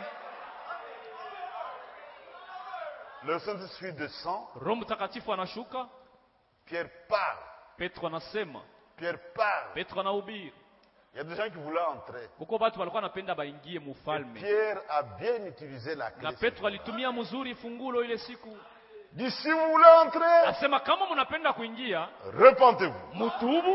Le Saint-Esprit descend. Roho Mtakatifu anashuka. Pierre parle. Petro anasema. Pierre parle. Petro anahubiri. Il y a des gens qui voulaient entrer. Kuko watu walikuwa wanapenda baingie Et mufalme. Pierre a bien utilisé la Na clé. Petro alitumia mzuri fungulo ile siku. Il dit, si vous voulez entrer, Asema kama mnapenda kuingia, repentez-vous. mutubu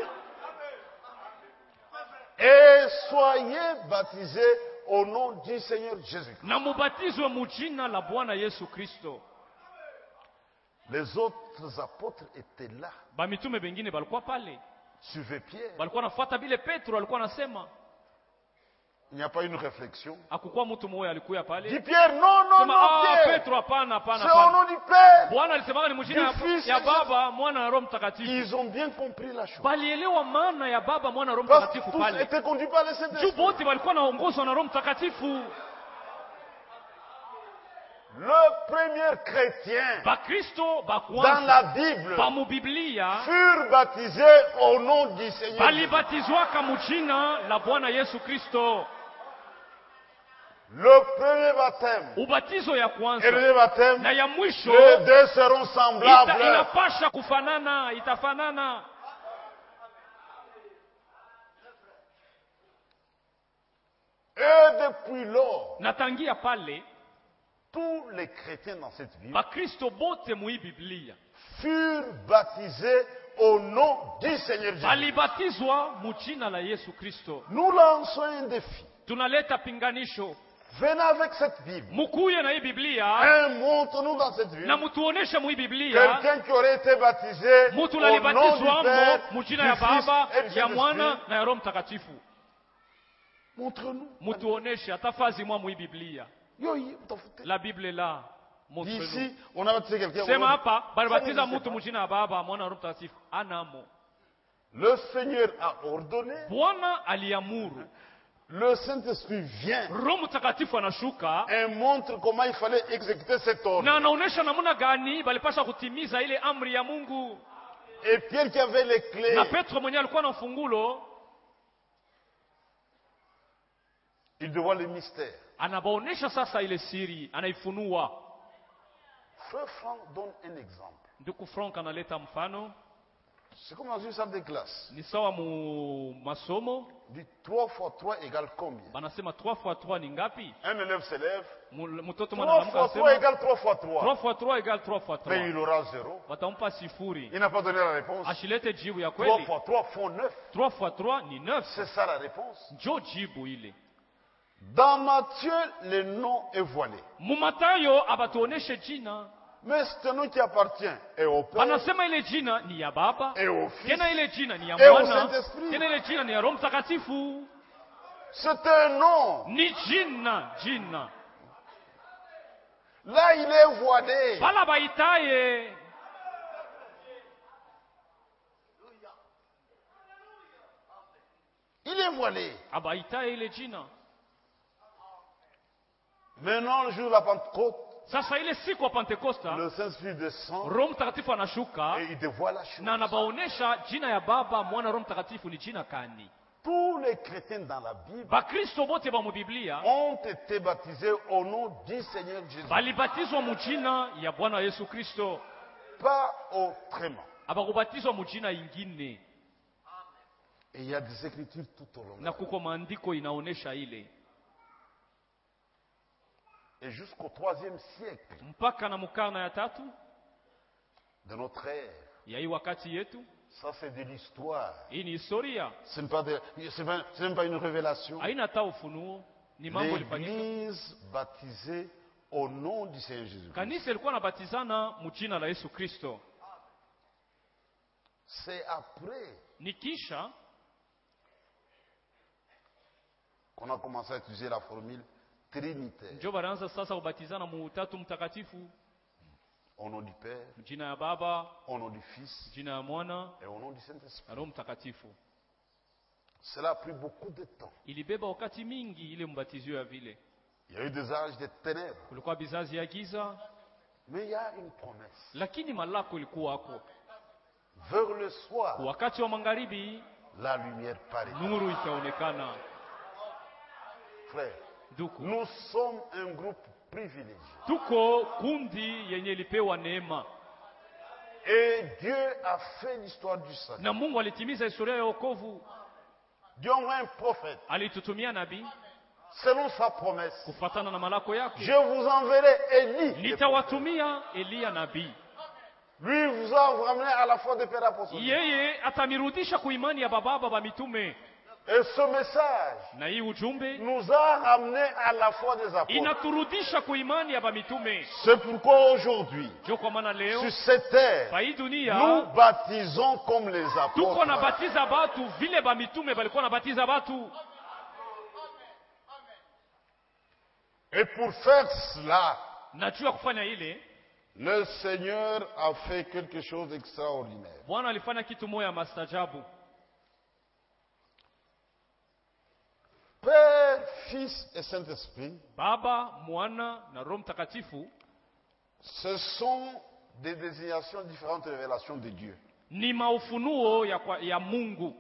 Et soyez baptisés au nom du Seigneur Jésus. na mubatizwe mujina la Bwana Yesu Kristo. Les autres apôtres étaient là. Bamitume bengine balikuwa pale. Suivez Pierre. Balikuwa nafuata vile Petro alikuwa anasema. Il n'y a pas une réflexion. Hakukuwa mtu mmoja alikuwa Dit pale. Pierre, non, non, Sema, non, ah, Pierre. Petro hapana hapana C'est au hapana. nom du Père. Bwana alisema ni mjina Du Fils ya et Baba, Mwana na Roho Mtakatifu. Ils ont bien compris la chose. Balielewa maana ya Baba, Mwana na Roho Parce que Mtakatifu tous pale. étaient conduits par le Juu Saint-Esprit. wote walikuwa naongozwa na Roho Mtakatifu. Le premier chrétien Bakristo ba dans kwanza la Bible ba mu Biblia furent baptisés au nom du Seigneur. balibatizwaka mujina la Bwana Yesu Kristo. Le premier baptême Ubatizo ya et le kwanza deuxième baptême, na ya mwisho les deux seront ita, semblables. inapasha kufanana, itafanana. Et depuis lors, Natangia pale tous les chrétiens dans cette ville Bakristo bote mui Biblia furent baptisés au nom du Seigneur Jésus. balibatizwa mujina la Yesu Kristo. Nous lançons un défi. Tunaleta pinganisho, Venez avec cette Bible. mukuye na hii Biblia Et montre-nous dans cette Bible na mutuoneshe mui Biblia quelqu'un qui aurait été baptisé mutu au nom du lalibatizwa Père, mo du mujina ya Fils Baba, et du ya Mwana Saint-Esprit. na ya Roho Mtakatifu. Montre-nous. Mutuoneshe atafazi mwa mui Biblia. Yo, yo, tafute. La Bible est là. Montre-nous. Ici, on a baptisé quelqu'un. au nom Sema du- hapa balibatiza Ça, je ne sais mtu pas. mujina ya Baba, Mwana na Roho Mtakatifu. Anamo. Le Seigneur a ordonné. Bwana aliamuru. Le Saint-Esprit vient Roho Mtakatifu anashuka et montre comment il fallait exécuter cet ordre. na anaonesha namna gani balipasha kutimiza ile amri ya Mungu. Et Pierre qui avait les clés, Na Petro mwenyewe alikuwa na fungulo, il devant le mystère. anabaonesha sasa ile siri, anaifunua. Frère Franck donne un exemple. Ndugu Frank analeta mfano. C'est comme dans une salle de classe. Ni sawa mu masomo. Dit trois fois trois égale combien? Banasema trois fois trois ni ngapi? Un élève s'élève. Mtoto trois mwanamke fois trois anasema égale trois fois trois. trois fois trois égale trois fois Mais trois. il aura zéro. Watampa sifuri. Il n'a pas donné la réponse. Ashilete jibu ya trois kweli. fois trois font neuf. trois fois trois ni neuf. C'est ça la réponse. Njo jibu ile. Dans Matthieu, le nom est voilé. Mu Mathayo abatuoneshe jina. Mais c'est un nom qui appartient et au Père, Anasema ile jina ni ya Baba. et au Fils. Tena ile jina ni ya Et au Mwana. Saint-Esprit. Tena ile jina ni ya Roho Mtakatifu. C'est un nom. Ni jina, jina. Là, il est voilé. Bala baitaye. Il est voilé. Abaitaye ile jina. Maintenant, le jour de la Pentecôte, Sasa ile siku wa Pentekosta, le Saint-Esprit descend Roho Mtakatifu anashuka et il dévoile la chose. na anabaonesha jina ya Baba, Mwana, Roho Mtakatifu ni jina kani. Tous les chrétiens dans la Bible Bakristo bote ba mu Biblia ont été baptisés au nom du Seigneur Jésus. balibatizwa mu jina ya Bwana Yesu Kristo. Pas autrement. Abakubatizwa mu jina ingine. Et il y a des écritures tout au long. Na kuko maandiko inaonesha ile. Et jusqu'au troisième siècle Mpaka na mukarna ya tatu de notre ère, ya hii wakati yetu, ça c'est de l'histoire. hii ni historia. Ce n'est pas, de- c'est pas- c'est même pas une révélation. Haina hata ufunuo, ni mambo ilifanyika. L'église baptisée au nom du Seigneur Jésus. Kanisa ilikuwa nabatizana mu jina la Yesu Kristo. C'est après Ni kisha qu'on a commencé à utiliser la formule trinitaire. njo baraanza sasa kubatizana mu Utatu Mtakatifu, Au nom du Père, jina ya Baba, au nom du Fils jina ya Mwana et au nom du Saint-Esprit. na Roho Mtakatifu. Cela a pris beaucoup de temps. Ilibeba wakati mingi ile mbatizio ya vile. Il y a eu des âges de ténèbres. Kulikuwa bizazi ya giza, Mais il y a une promesse. lakini malako ilikuwa hako. Vers le soir, Wakati wa magharibi la lumière paraît. nuru ikaonekana. Frère, Duku, nous sommes un groupe privilégié. tuko kundi yenye ilipewa neema, Et Dieu a fait l'histoire du salut. na Mungu alitimiza historia ya wokovu. Dieu envoie un prophète. Alitutumia nabii Selon sa promesse, kufatana na malako yake. je vous enverrai Élie. Nitawatumia Eliya nabii, Lui vous a ramené à la foi des pères apostoliques. yeye atamirudisha kuimani ya bababa ba mitume. Et ce message Na hii ujumbe nous a ramené à la foi des apôtres. inaturudisha kuimani ya ba mitume. C'est pourquoi aujourd'hui, Jo kwa maana leo sur cette terre, pa hii dunia nous baptisons comme les tuko apôtres. nabatiza batu vile ba mitume balikuwa nabatiza batu. Et pour faire cela, Najua kufanya ile, le Seigneur a fait quelque chose d'extraordinaire. Bwana alifanya kitu moja mastajabu. Père, Fils et Saint-Esprit, Baba, Mwana na Roho Mtakatifu ce sont des désignations différentes révélations de Dieu. ni maufunuo ya, kwa, ya Mungu.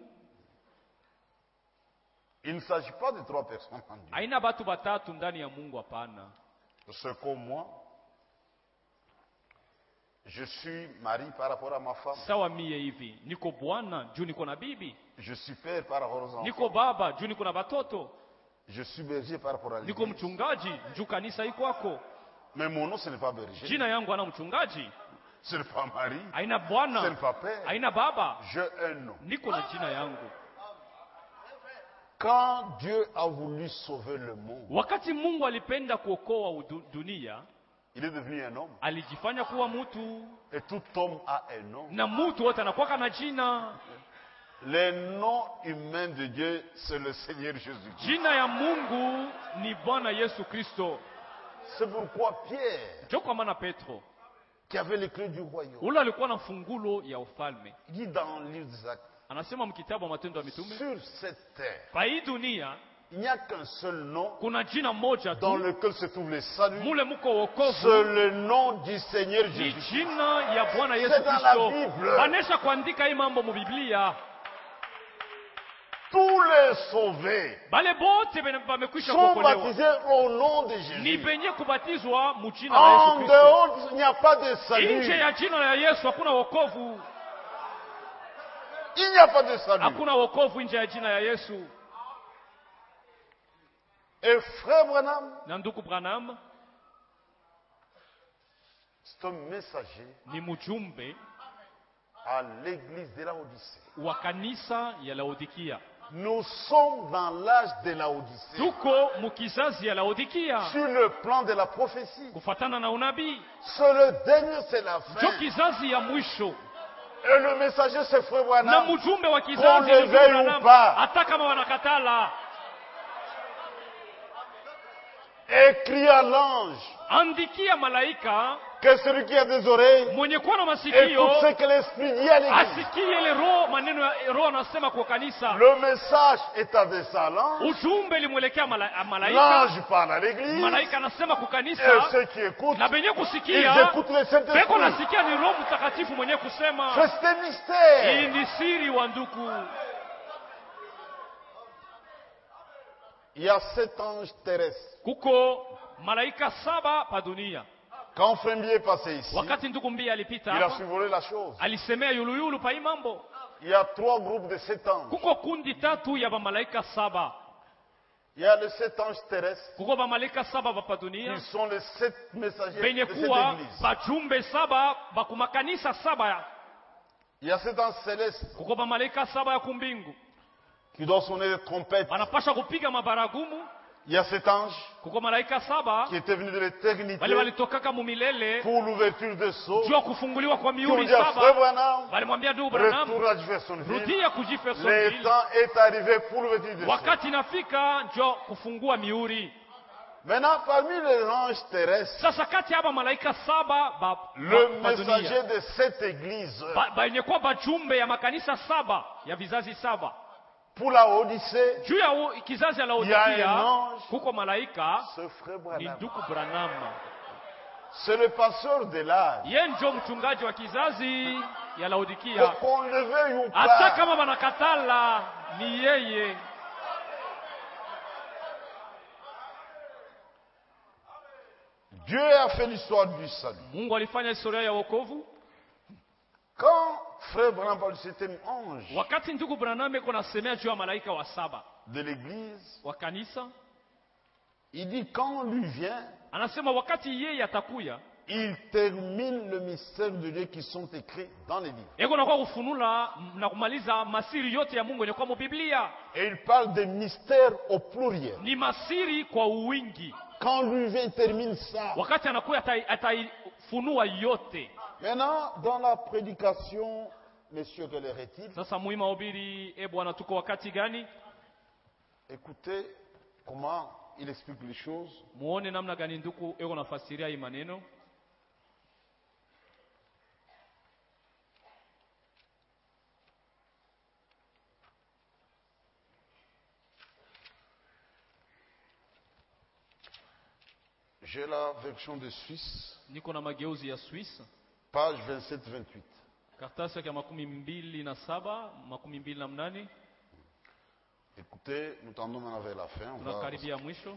Il ne s'agit pas de trois personnes en Dieu. Haina batu batatu ndani ya Mungu, hapana. C'est comme moi. Je suis mari par rapport à ma femme. Sawa mie hivi, niko bwana juu niko na bibi, Je suis père par rapport aux enfants. niko baba juu niko na batoto, Je suis berger par rapport à niko l'église. mchungaji juu kanisa iko kwako. Mais mon nom, ce n'est pas berger. Jina yangu ana mchungaji, Ce n'est pas mari. haina Ce n'est bwana, pas père. haina baba, J'ai un nom. niko na jina yangu. Quand Dieu a voulu sauver le monde, Wakati Mungu alipenda kuokoa udu- dunia, il est devenu un homme. alijifanya kuwa mutu, Et tout homme a un nom. na mutu wote anakuwaka na jina. Le nom humain de Dieu, c'est le Seigneur Jésus-Christ. Jina ya Mungu ni Bwana Yesu Kristo. C'est pourquoi Pierre, Jo kwa maana Petro qui avait les clés du royaume, ule alikuwa na fungulo ya ufalme, il dit dans le livre des Actes, anasema mkitabu wa Matendo ya Mitume, sur cette terre, pa hii dunia il n'y a qu'un seul nom kuna jina moja dans tu, lequel se trouve le salut. mule muko C'est wokovu, le nom du Seigneur ni Jésus. jina ya Bwana Yesu C'est dans la Kristo. Bible. Banesha kuandika hii mambo mu Biblia. Tous les sauvés Bale bote bene- bamekwisha sont kuokolewa baptisés au nom de ni Jésus. benye kubatizwa mu jina la Yesu En Kristo. dehors, il n'y a pas de Nje salut. ya jina la Yesu hakuna wokovu. il n'y a pas de salut. Hakuna wokovu nje ya jina ya Yesu. Et frère Branham, Na ndugu Branham c'est un messager ni mjumbe à l'église de Laodicée. wa kanisa ya Laodikia. Nous sommes dans l'âge de Laodicée. Tuko mukizazi ya Laodikia. Sur le plan de la prophétie. Kufatana na unabii. C'est le dernier, c'est la fin. Jo kizazi ya mwisho. Et le messager c'est frère Na Branham. mjumbe wa Qu'on kizazi le ni veuille Branham. ou pas. Hata kama wanakatala. Écrit à l'ange Andikia malaika que celui qui a des oreilles mwenye kuwa na écoute masikio ce que l'Esprit dit à l'église. asikie ile roho, maneno ya roho anasema kwa kanisa. Le message est adressé à l'ange. Ujumbe limwelekea mala, malaika. L'ange parle à l'église. Malaika anasema kwa Et kanisa. ceux qui écoutent, Na benye ils kusikia écoutent le peko Saint-Esprit. nasikia ni Roho Mtakatifu mwenye kusema. C'est un Hii mystère. ni siri wa ndugu. Il y a sept anges terrestres. Kuko malaika saba pa dunia. Quand Frembier est passé ici, Wakati ndugu Mbia alipita il a hapa, survolé la chose. alisemea yuluyulu pa hii mambo. Il y a trois groupes de sept anges. Kuko kundi tatu ya bamalaika saba. Il y a les sept anges terrestres. Kuko bamalaika saba pa dunia. Ils sont les sept messagers Benye de cette kuwa église. bajumbe saba bakumakanisa saba. Il y a sept anges célestes Kuko bamalaika saba ya kumbingu. qui doivent sonner des trompettes. Wanapasha kupiga mabaragumu. Il y a sept anges Kuko malaika saba qui étaient venus de l'éternité wale walitokaka mumilele pour l'ouverture des sceaux. juu ya kufunguliwa kwa Qui ont mihuri dit à Frère saba. Branham, Walimwambia ndugu Branham, retour à Jeffersonville. rudia Le kuJeffersonville. temps est arrivé pour l'ouverture des sceaux. Wakati inafika njo kufungua mihuri. Maintenant, parmi les anges terrestres, Sasa kati ya haba malaika saba ba, le ba, ba dunia, messager de cette église ba, ba yenye kuwa bajumbe ya makanisa saba ya vizazi saba pour la Odyssée, juu ya u- kizazi ya Il y a un Laodikia ange. kuko malaika ce frère ni Branham, ndugu Branham. c'est le pasteur de l'âge. Ye njo mchungaji wa kizazi ya Laodikia. Qu'on le veuille ou Hata pas, kama wanakatala ni yeye. Dieu a fait l'histoire du salut. Mungu alifanya historia ya wokovu. Quand frère Branham parle de cet ange Wakati ndugu Branham iko nasemea juu ya malaika wa saba de l'église, wa kanisa, il dit quand lui vient, anasema wakati yeye atakuya, il termine le mystère de Dieu qui sont écrits dans les livres. eko nakuwa kufunula na kumaliza masiri yote ya Mungu yenye kwa Biblia. Et il parle des mystères au pluriel. Ni masiri kwa uwingi. Quand lui vient, il termine ça. Wakati anakuya atai- ataifunua yote. Maintenant, dans la prédication, messieurs, quelle heure est-il? Sasa muhimu mahubiri, e Bwana, tuko wakati gani? Écoutez comment il explique les choses. Muone namna gani nduku eko nafasiria hii maneno. J'ai la version de Suisse, Niko na mageuzi ya Swiss. page vingt-sept vingt-huit. Karatasi yake ya makumi mbili na saba, makumi mbili na mnane. Écoutez, nous tendons maintenant vers la fin. On va- Tunakaribia mwisho.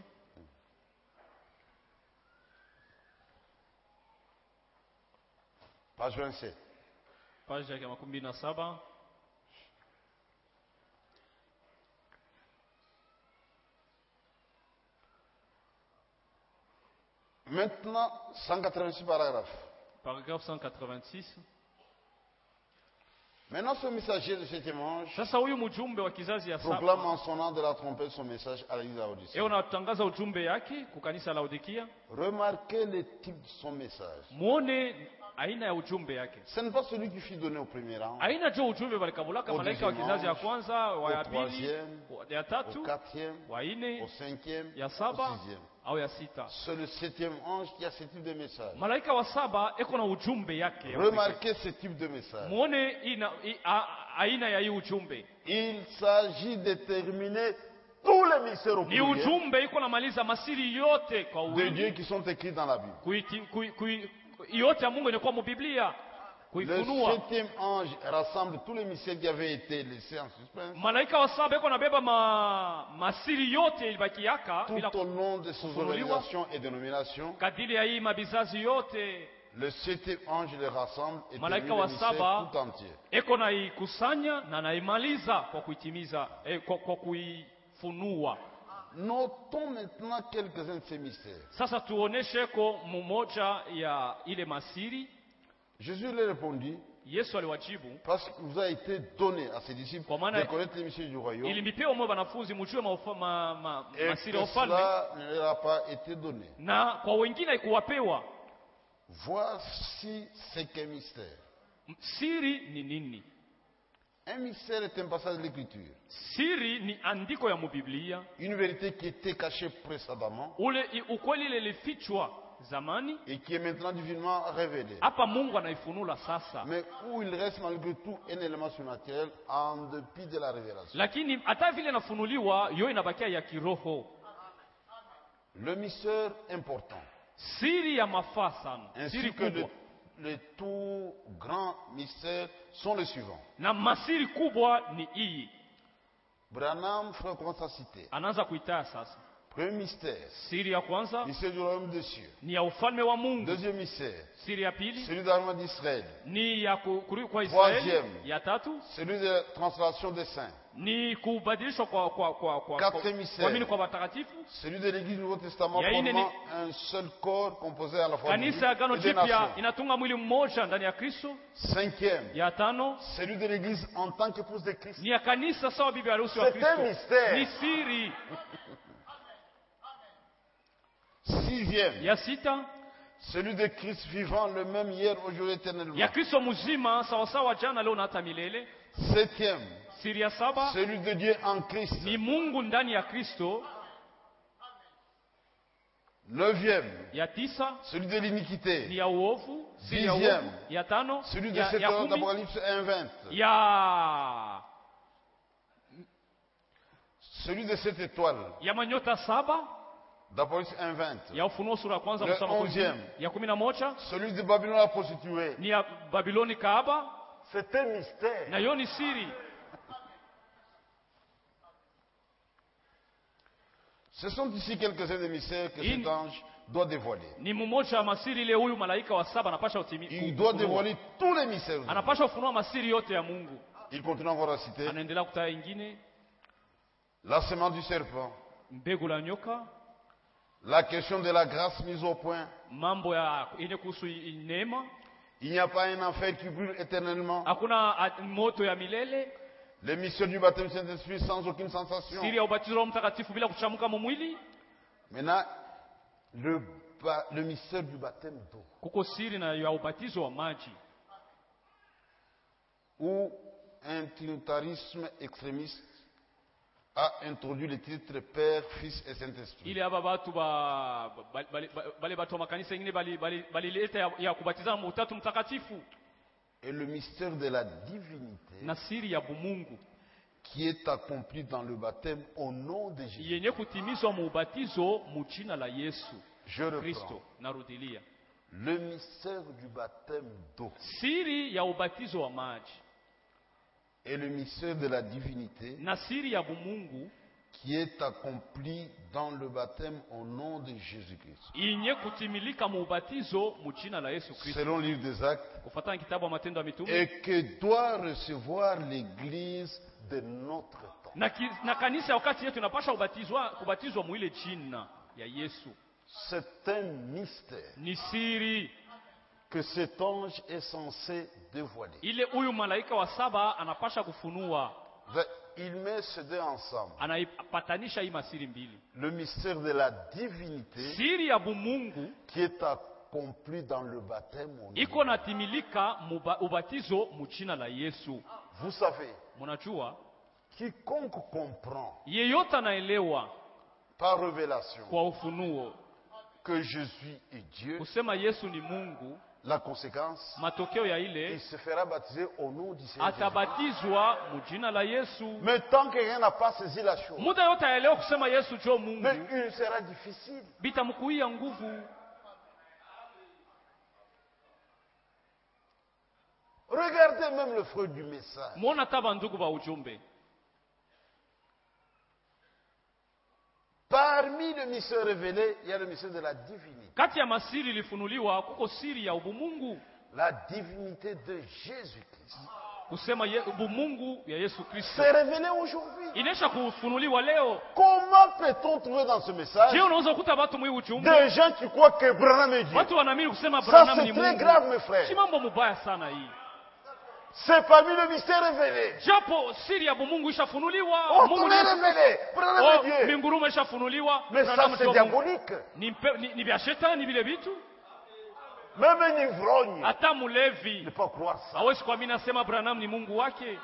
Page vingt-sept. Page yake ya makumi mbili na saba. Maintenant, cent quatre-vingt-six paragraphes. Paragraphe cent quatre-vingt-six. Maintenant, ce messager de septième ange Sasa huyu mjumbe wa kizazi ya proclame saba en sonnant de la trompette son message à l'église d'Laodicée. yeye unatangaza ujumbe yake kwa kanisa la Laodikia. Remarquez le type de son message. Muone aina ya ujumbe yake. Ce n'est pas celui qui fut donné au premier rang, Aina jo ujumbe walikabulaka Au malaika wa deuxième kizazi ya ange, kwanza, wa au ya pili, troisième, wa- ya au tatu, quatrième, wa ine, au cinquième, ya au saba sixième. au ya sita. C'est le septième ange qui a ce type de message. Malaika wa saba eko na ujumbe yake. ya pekee. Remarquez ce type de message. Muone ina, i, a, aina ya hii ujumbe. Il s'agit de terminer tous les mystères au Ni pluriel ujumbe iko namaliza masiri yote kwa de Dieu wingi. qui sont écrits dans la Bible. Kuiti, kui, kui, yote ya Mungu inakuwa mu Biblia. Le Kuifunua. septième ange rassemble tous les mystères qui avaient été laissés en suspens Malaika wa saba iko nabeba ma, masiri yote ilibakiaka bila tout au long de ses kufunuliwa. organisations et dénominations. kadiri ya hii mabizazi yote. Le septième ange les rassemble et malaika termine wa le mystère saba tout entier. eko naikusanya na naimaliza kwa kuitimiza eh, kwa, kwa kuifunua. Notons maintenant quelques-uns de ces mystères. Sasa tuoneshe ko mmoja ya ile masiri. Jésus leur répondit, Yesu aliwajibu, parce qu'il vous a été donné à ses disciples Kwa maana- de connaître les mystères du royaume, ilimbipewa mwe wanafunzi mjue maufa- ma, ma, et masiri ya que ufalme, cela ne leur a pas été donné. na kwa wengine haikuwapewa. Voici ce qu'est mystère. Siri ni nini? Un mystère est un passage de l'écriture, Siri ni andiko ya mubiblia, une vérité qui était cachée précédemment ule i- ukweli ile ilifichwa zamani, et qui est maintenant divinement révélée, hapa Mungu anaifunula sasa. mais où il reste malgré tout un élément surnaturel en dépit de la révélation. Lakini hata vile inafunuliwa yo inabakia ya kiroho. Le mystère important, Siri ya mafaa sana, ainsi siri que le, kubwa le tout grand mystère sont les suivants. na masiri kubwa ni hii. Branham, frère, commence à citer. Anaanza kuitaya sasa. Premier mystère, Siri ya kwanza mystère du royaume des cieux. ni ya ufalme wa Mungu. Deuxième mystère, Siri ya pili celui de l'armée d'Israël. ni ya ku- kurudi kwa Israeli. Troisième. Ya tatu Celui de la translation des saints. ni kubadilishwa kwa kwa kwa kwa Quatre kwa- mystères. kuamini kwa watakatifu. Celui de l'Église du Nouveau Testament Il y a une- formant un seul corps composé à la fois de Kanisa ya Agano et des Jipya nations. inatunga mwili mmoja ndani ya Kristo. Cinquième, Ya tano celui de l'Église en tant qu'épouse de Christ. ni ya kanisa sawa bibi harusi wa C'est un Kristo. mystère. Ni siri. Sixième, Ya sita celui de Christ vivant le même hier, aujourd'hui, éternellement. ya Kristo mzima sawa sawa jana leo na hata milele. Septième, Siri ya saba celui de Dieu en Christ. ni Mungu ndani ya Kristo. Neuvième, Ya tisa celui de l'iniquité. ni ya uovu. Siri ya Dixième. uovu. Ya tano Celui de ya, cette ya heure kumi d'Apocalypse un vingt. ya Celui de cette étoile ya manyota saba d'Apocalypse un vingt. ya Ufunuo sura ya kwanza Le mstari wa kumi. onzième. Ya kumi na moja Celui de Babylone la prostituée. ni ya Babiloni kahaba, C'est un mystère. na hiyo ni siri. Ce sont ici quelques-uns des mystères que In- cet ange doit dévoiler. Ni mmoja wa masiri ile huyu malaika wa saba anapasha utimi, Il doit ufunua. dévoiler tous les mystères. de Dieu. Anapasha ufunua masiri yote ya Mungu. Il continue encore à citer Anaendelea kutaya ingine, la semence du serpent, mbegu la nyoka, la question de la grâce mise au point. mambo ya yenye kuhusu i- neema. Il n'y a pas un enfer qui brûle éternellement. Hakuna a- moto ya milele. Les mystères du baptême du Saint-Esprit sans aucune sensation. Siri ya ubatizo wa Roho Mtakatifu bila kuchamuka mu mwili. Maintenant, le, ba- le mystère du baptême d'eau, Kuko siri na ya ubatizo wa maji, où un trinitarisme extrémiste a introduit les titres Père, Fils et Saint-Esprit. ile aba batu ba ba- bale bale batu wa makanisa ingine bali bali balileta ya, ya kubatiza mu Utatu Mtakatifu, Et le mystère de la divinité na siri ya bumungu qui est accompli dans le baptême au nom de Jésus. yenye kutimizwa mu ubatizo mu jina la Yesu Je reprends. Kristo. Narudilia, Le mystère du baptême d'eau siri ya ubatizo wa maji et le mystère de la divinité na siri ya bumungu qui est accompli dans le baptême au nom de Jésus-Christ. yenye kutimilika mu ubatizo mu jina la Yesu Kristo, Selon le livre des Actes, kufuatana na kitabu ya Matendo ya Mitume. et que doit recevoir l'Église de notre temps. Na, ki, na kanisa ya wakati yetu inapasha kubatizwa kubatizwa mu ile jina ya Yesu. C'est un mystère Ni siri que cet ange est censé dévoiler. ile huyu malaika wa saba anapasha kufunua, Il met ces deux ensemble. anaipatanisha hii masiri mbili, Le mystère de la divinité siri ya bumungu qui est accompli dans le baptême au nom. iko natimilika muba, ubatizo mu jina la Yesu. Vous savez, Mnajua, quiconque comprend yeyote anaelewa par révélation kwa ufunuo que Jésus est Dieu, kusema Yesu ni Mungu, la conséquence, matokeo ya il ile se fera baptiser au nom du Seigneur Jésus. atabatizwa mu jina la Yesu. Mais tant que rien n'a pas saisi la chose, Muda yote aelewa kusema Yesu jo Mungu, mais il sera difficile. bitamkuia nguvu. Regardez même le fruit du message. Mwona taba ndugu ba ujumbe, Parmi le mystère révélé, il y a le mystère de la divinité. Kati ya masiri ilifunuliwa kuko siri ya ubumungu. La divinité de Jésus-Christ. Kusema ye, ubumungu ya Yesu Kristo. C'est révélé aujourd'hui. Inesha kufunuliwa leo. Comment peut-on trouver dans ce message Je unaweza kukuta watu mwi ujumbe? des gens qui croient que Branham est Dieu? Watu wanaamini kusema Ça Branham c'est ni très Mungu. grave mes frères. Si mambo mubaya sana hii. C'est parmi le mystère révélé. Japo siri ya bumungu ishafunuliwa. Oh, Mungu tout ni est Yesu révélé. Branham Oh, est Dieu. mbinguruma ishafunuliwa. Mais ça Branham c'est sio Mungu. diabolique. Ni, mpe- ni, ni vya shetani vile vitu. Même un ivrogne Hata ne mulevi peut pas croire ça. hawezi kuamini asema Branham ni Mungu wake.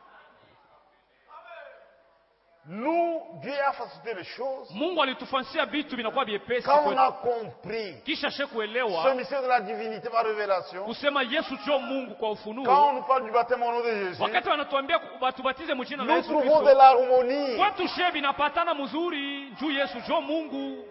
Nous, Dieu a facilité les choses. Mungu alitufansia vitu vinakuwa vyepesi Quand on kwetu. a compris Kisha she ce kuelewa mystère de la divinité par révélation, kusema Yesu sio Mungu kwa quand ufunuo. on nous parle du baptême au nom de Jésus, Wakati wanatuambia watubatize mjina la nous Yesu trouvons de Kristo, l'harmonie. watu she vinapatana mzuri juu Yesu sio Mungu.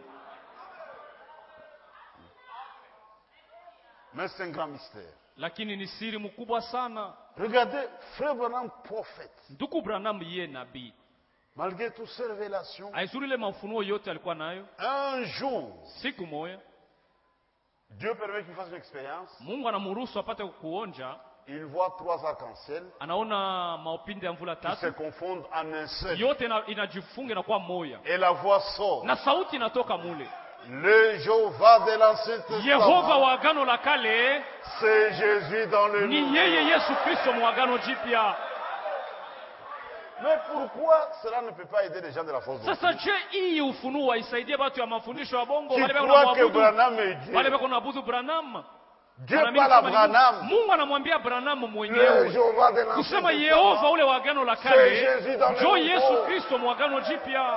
Mais c'est un grand mystère. Lakini ni siri mkubwa sana. Regardez, frère Branham, prophète. Ndugu Branham yeye nabii. Malgré toutes ces révélations, Aizuri ile mafunuo yote alikuwa nayo. un jour, Siku moja Dieu permet qu'il fasse une expérience. Mungu anamruhusu apate kuonja. Il voit trois arcs-en-ciel Anaona maupinde ya mvula qui se tatu. confondent en un seul. Yote ina- inajifunga na kuwa moja. Et la voix sort. Na sauti inatoka mule. Le Jéhovah de l'Ancien Yehova Testament, wa agano la kale c'est Jésus dans le ni Nouveau. yeye Yesu Kristo mu agano jipya. Mais pourquoi cela ne peut pas aider les gens de la fausse Sasa doctrine je hii ufunuo isaidie watu ya mafundisho ya bongo qui wale bako croient que wanaabudu Branham est Dieu? wale bako wanaabudu Branham. Dieu Wanaamini parle à kama ni Mungu. Branham, Mungu anamwambia Branham le mwenyewe Jéhovah de l'Ancien kusema Testament. Yehova ule wa agano la C'est kale Jésus dans le njo Nouveau. Yesu Kristo mu agano jipya.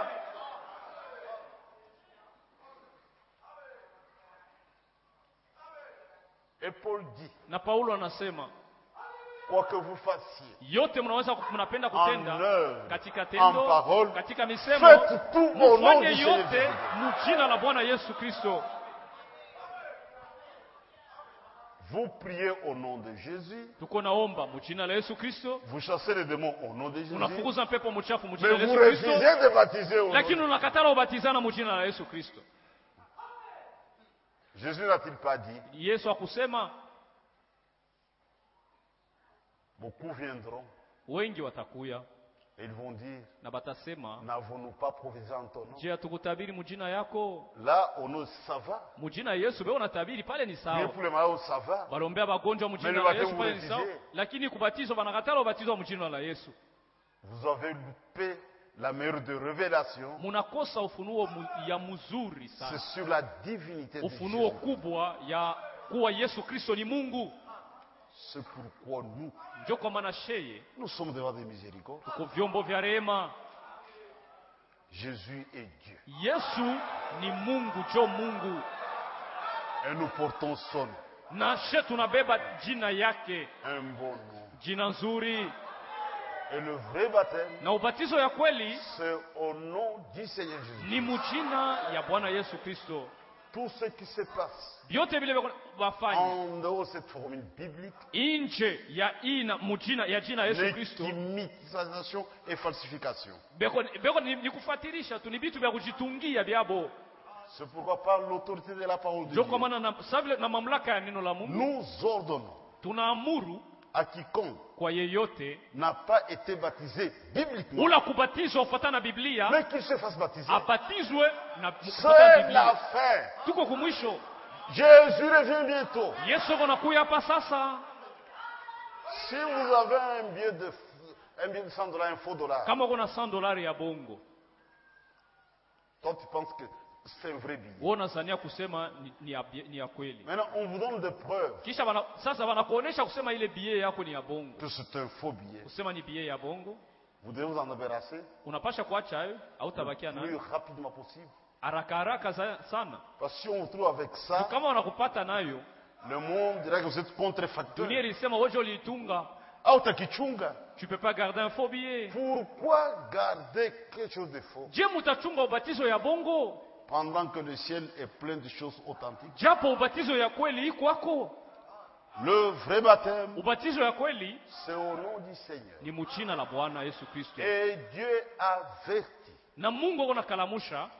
Et Paul dit, Na Paulo anasema quoi que vous fassiez, yote mnaweza mnapenda en kutenda œuvre, katika en tendo parole, katika misemo faites tout au nom mfanye du Seigneur yote Jésus. mu jina la Bwana Yesu Kristo. Vous priez au nom de Jésus, Tuko naomba mu jina la Yesu Kristo, vous chassez les démons au nom de Jésus, unafukuza pepo mchafu mu jina mais la vous Yesu Kristo, refusez de baptiser au nom lakini de unakatala ubatizana mu jina la Yesu Kristo. Jésus. N'a-t-il pas dit, Yesu akusema beaucoup viendront wengi watakuya et ils vont dire, na batasema, n'avons-nous pas prophétisé en ton nom? je hatukutabiri mu jina yako? Là, au nom, ça va. Mu jina ya Yesu beo unatabiri pale ni Mais sawa. pour les malades, ça va. Balombea bagonjwa mu jina Mais le la baptême Yesu pale ni sawa, baptisé. lakini kubatizwa banakatala ubatizwa mu jina la Yesu. Vous avez loupé la meilleure de révélation. Munakosa ufunuo mu, ya mzuri C'est sana. sur la divinité de Ufunuo Jésus. kubwa ya kuwa Yesu Kristo ni Mungu. C'est pourquoi nous, Ndio kwa maana sheye nous sommes devant des miséricordes. tuko vyombo vya rehema. Jésus est Dieu. Yesu ni Mungu, jo Mungu. Et nous portons son nom. Na she tunabeba jina yake, Un bon nom. jina nzuri. Et le vrai baptême, Na ubatizo ya kweli c'est au nom du Seigneur Jésus. ni mujina ya Bwana Yesu Kristo. Tout ce qui se passe Vyote vile wafanya en dehors de cette formule biblique, inje ya ina mujina ya jina Yesu Kristo l'équimisation et falsification. beko, beko ni, ni kufatirisha tu, ni vitu vya kujitungia vyabo. C'est pourquoi par l'autorité de la parole de Ndio Dieu, kwa maana na, savile, na mamlaka ya neno la Mungu nous ordonnons tunaamuru à quiconque kwa yeyote n'a pas été baptisé bibliquement, ula kubatizwa ufuatana na Biblia mais qu'il se fasse baptiser. abatizwe na kufuatana na C'est Biblia. la fin. Tuko kumwisho. Jésus revient bientôt. Yesu anakuja hapa sasa. Si vous avez un billet de, un billet de cent dollars, un faux dollar, Kama kuna cent dolari ya bongo, toi tu penses que c'est un vrai billet. wewe unazania kusema ni, ni, ya, ni ya kweli. Maintenant, on vous donne des preuves Kisha wana, sasa wanakuonesha kusema ile bie yako ni ya bongo. que c'est un faux billet. Kusema ni bie ya bongo, Vous devez vous en débarrasser unapasha kuacha hayo au tabakia le plus nayo rapidement possible. haraka haraka za- sana. Parce que si on vous trouve avec ça, Kama wanakupata nayo, le monde dirait que vous êtes contrefacteur. dunia ilisema wewe ulitunga, Ah, utakichunga. tu peux pas garder un faux billet. Pourquoi garder quelque chose de faux Je mutachunga ubatizo ya bongo pendant que le ciel est plein de choses authentiques? japo ubatizo ya kweli iko kwako. Le vrai baptême, Ubatizo ya kweli c'est au nom du Seigneur. ni muchina la Bwana Yesu Kristo. Et Dieu avertit Na Mungu akona kalamusha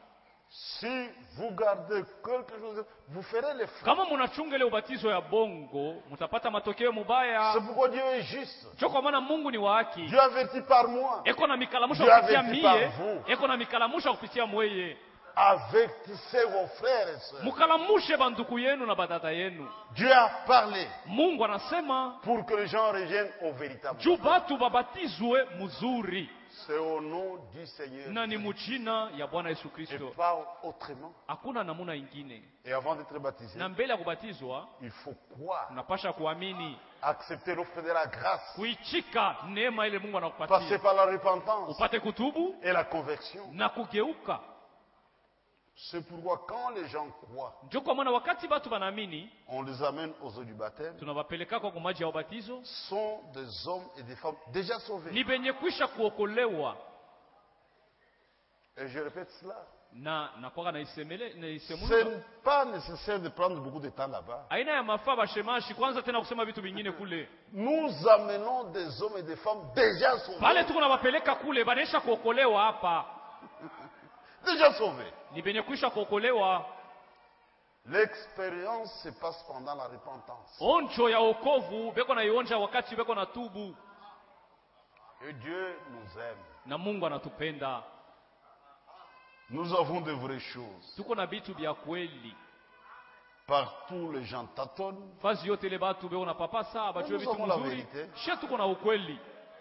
Si vous gardez quelque chose, vous ferez les frais. Kama munachunga ile ubatizo ya bongo, mutapata matokeo mubaya. C'est pourquoi Dieu est juste. Ndio kwa maana Mungu ni wa haki. Dieu avertit par moi. Eko na mikalamusho Dieu kupitia avertit par mie, vous. eko na mikalamusho kupitia mweye. Avertissez vos frères et sœurs. Mukalamushe banduku yenu na badada yenu. Dieu a parlé Mungu anasema pour que les gens reviennent au véritable. juu batu babatizwe mzuri. C'est au nom du Seigneur. Na ni mujina ya Bwana Yesu Et Kristo. pas autrement. Hakuna namuna ingine. Et avant d'être baptisé, Na mbele ya kubatizwa, il faut croire, unapasha kuamini, accepter l'offre de la grâce, kuichika neema ile Mungu passer anakupatia. par la repentance Upate kutubu et la conversion. na kugeuka. C'est pourquoi quand les gens croient, Ndio kwa maana wakati batu banaamini, on les amène aux eaux du baptême, tunawapeleka kwa maji ya ubatizo, sont des hommes et des femmes déjà sauvés. ni benye kwisha kuokolewa. Et je répète cela. Na nakwaka naisemele Ce naisemula. n'est pas nécessaire de prendre beaucoup de temps là-bas. Aina ya mafaa bashemashi kwanza tena kusema vitu vingine kule. Nous amenons des hommes et des femmes déjà sauvés. Pale tuko nawapeleka kule banaisha kuokolewa hapa. Déjà sauvés. Ni benye kwisha kuokolewa. L'expérience se passe pendant la repentance. Onjo ya wokovu beko na ionja wakati beko na tubu. Et Dieu nous aime. Na Mungu anatupenda. Nous avons de vraies choses. Tuko na vitu vya kweli. Partout les gens tâtonnent. Fazi yote ile batu beko na papasa bajue Nous vitu avons la mzuri. vérité. Shia tuko na ukweli.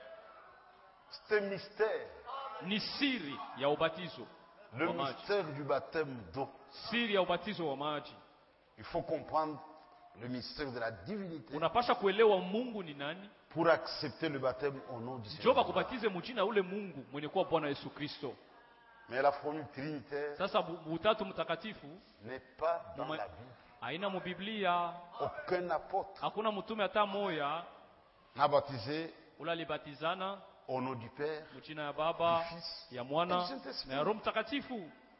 C'est un mystère. Ni siri ya ubatizo Le wa maji. mystère du baptême d'eau. Siri ya ubatizo wa maji. Il faut comprendre le mystère de la divinité Unapasha kuelewa Mungu ni nani. pour accepter le baptême au nom du Njoo Seigneur. bakubatize mjina ule Mungu mwenye kuwa Bwana Yesu Kristo. Mais la formule trinitaire Sasa bu- utatu mtakatifu n'est pas dans Mama- la Bible. haina mu Biblia. Aucun apôtre Hakuna mtume hata moya n'a baptisé ula alibatizana au nom du Père. mjina ya Baba, Du Fils, ya et Mwana du Saint-Esprit. na ya Roho Mtakatifu.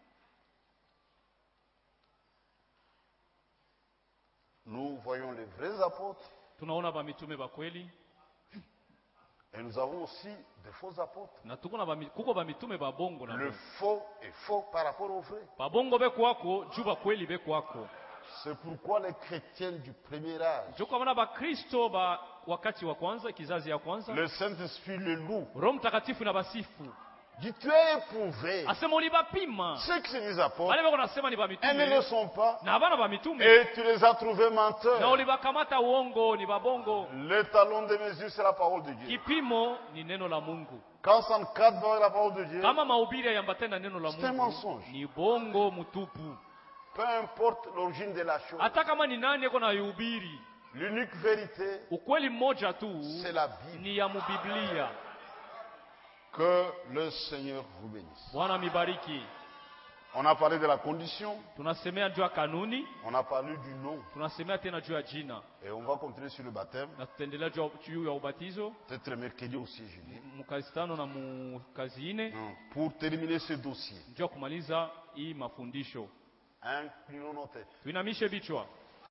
Nous voyons les vrais apôtres Tunaona ba mitume ba kweli et nous avons aussi des faux apôtres. na tuko na ba mi- kuko ba mitume ba bongo na Le bongo. faux est faux par rapport au vrai. Ba bongo be kwako, juu ba kweli be kwako. C'est pourquoi les chrétiens du premier âge, Ndio kwa maana ba Kristo ba wakati wa kwanza, kizazi ya kwanza, le Saint-Esprit le loue. Roho Mtakatifu na basifu. Dit, tu as éprouvé Asema ulibapima. ceux qui sont des apôtres, Wale bako nasema ni ba et ne le mitume sont pas, na habana ba mitume. et tu les as trouvés Na menteurs. ulibakamata uongo ni babongo. Le talon de mesure, c'est la parole de Dieu. Kipimo ni neno la Mungu. Quand ça ne cadre pas avec la parole de Dieu, Kama mahubiri yambatana na neno la C'est un Mungu mensonge. ni bongo mtupu. peu importe l'origine de la chose, Hata kama ni nani yako na yuhubiri, l'unique vérité, ukweli mmoja tu c'est la Bible. ni ya mubiblia. Que le Seigneur vous bénisse. Bwana mibariki. On a parlé de la condition, Tunasemea juu ya kanuni, on a parlé du nom, tunasemea tena juu ya jina, et on va continuer sur le baptême. na tutaendelea juu ya- juu ya ubatizo Peut-être le mercredi aussi, je dis. mukazi tano na mukazi ine, Non, pour terminer ce dossier, juu ya kumaliza hii mafundisho. inclinons nos têtes. Tuinamishe vichwa.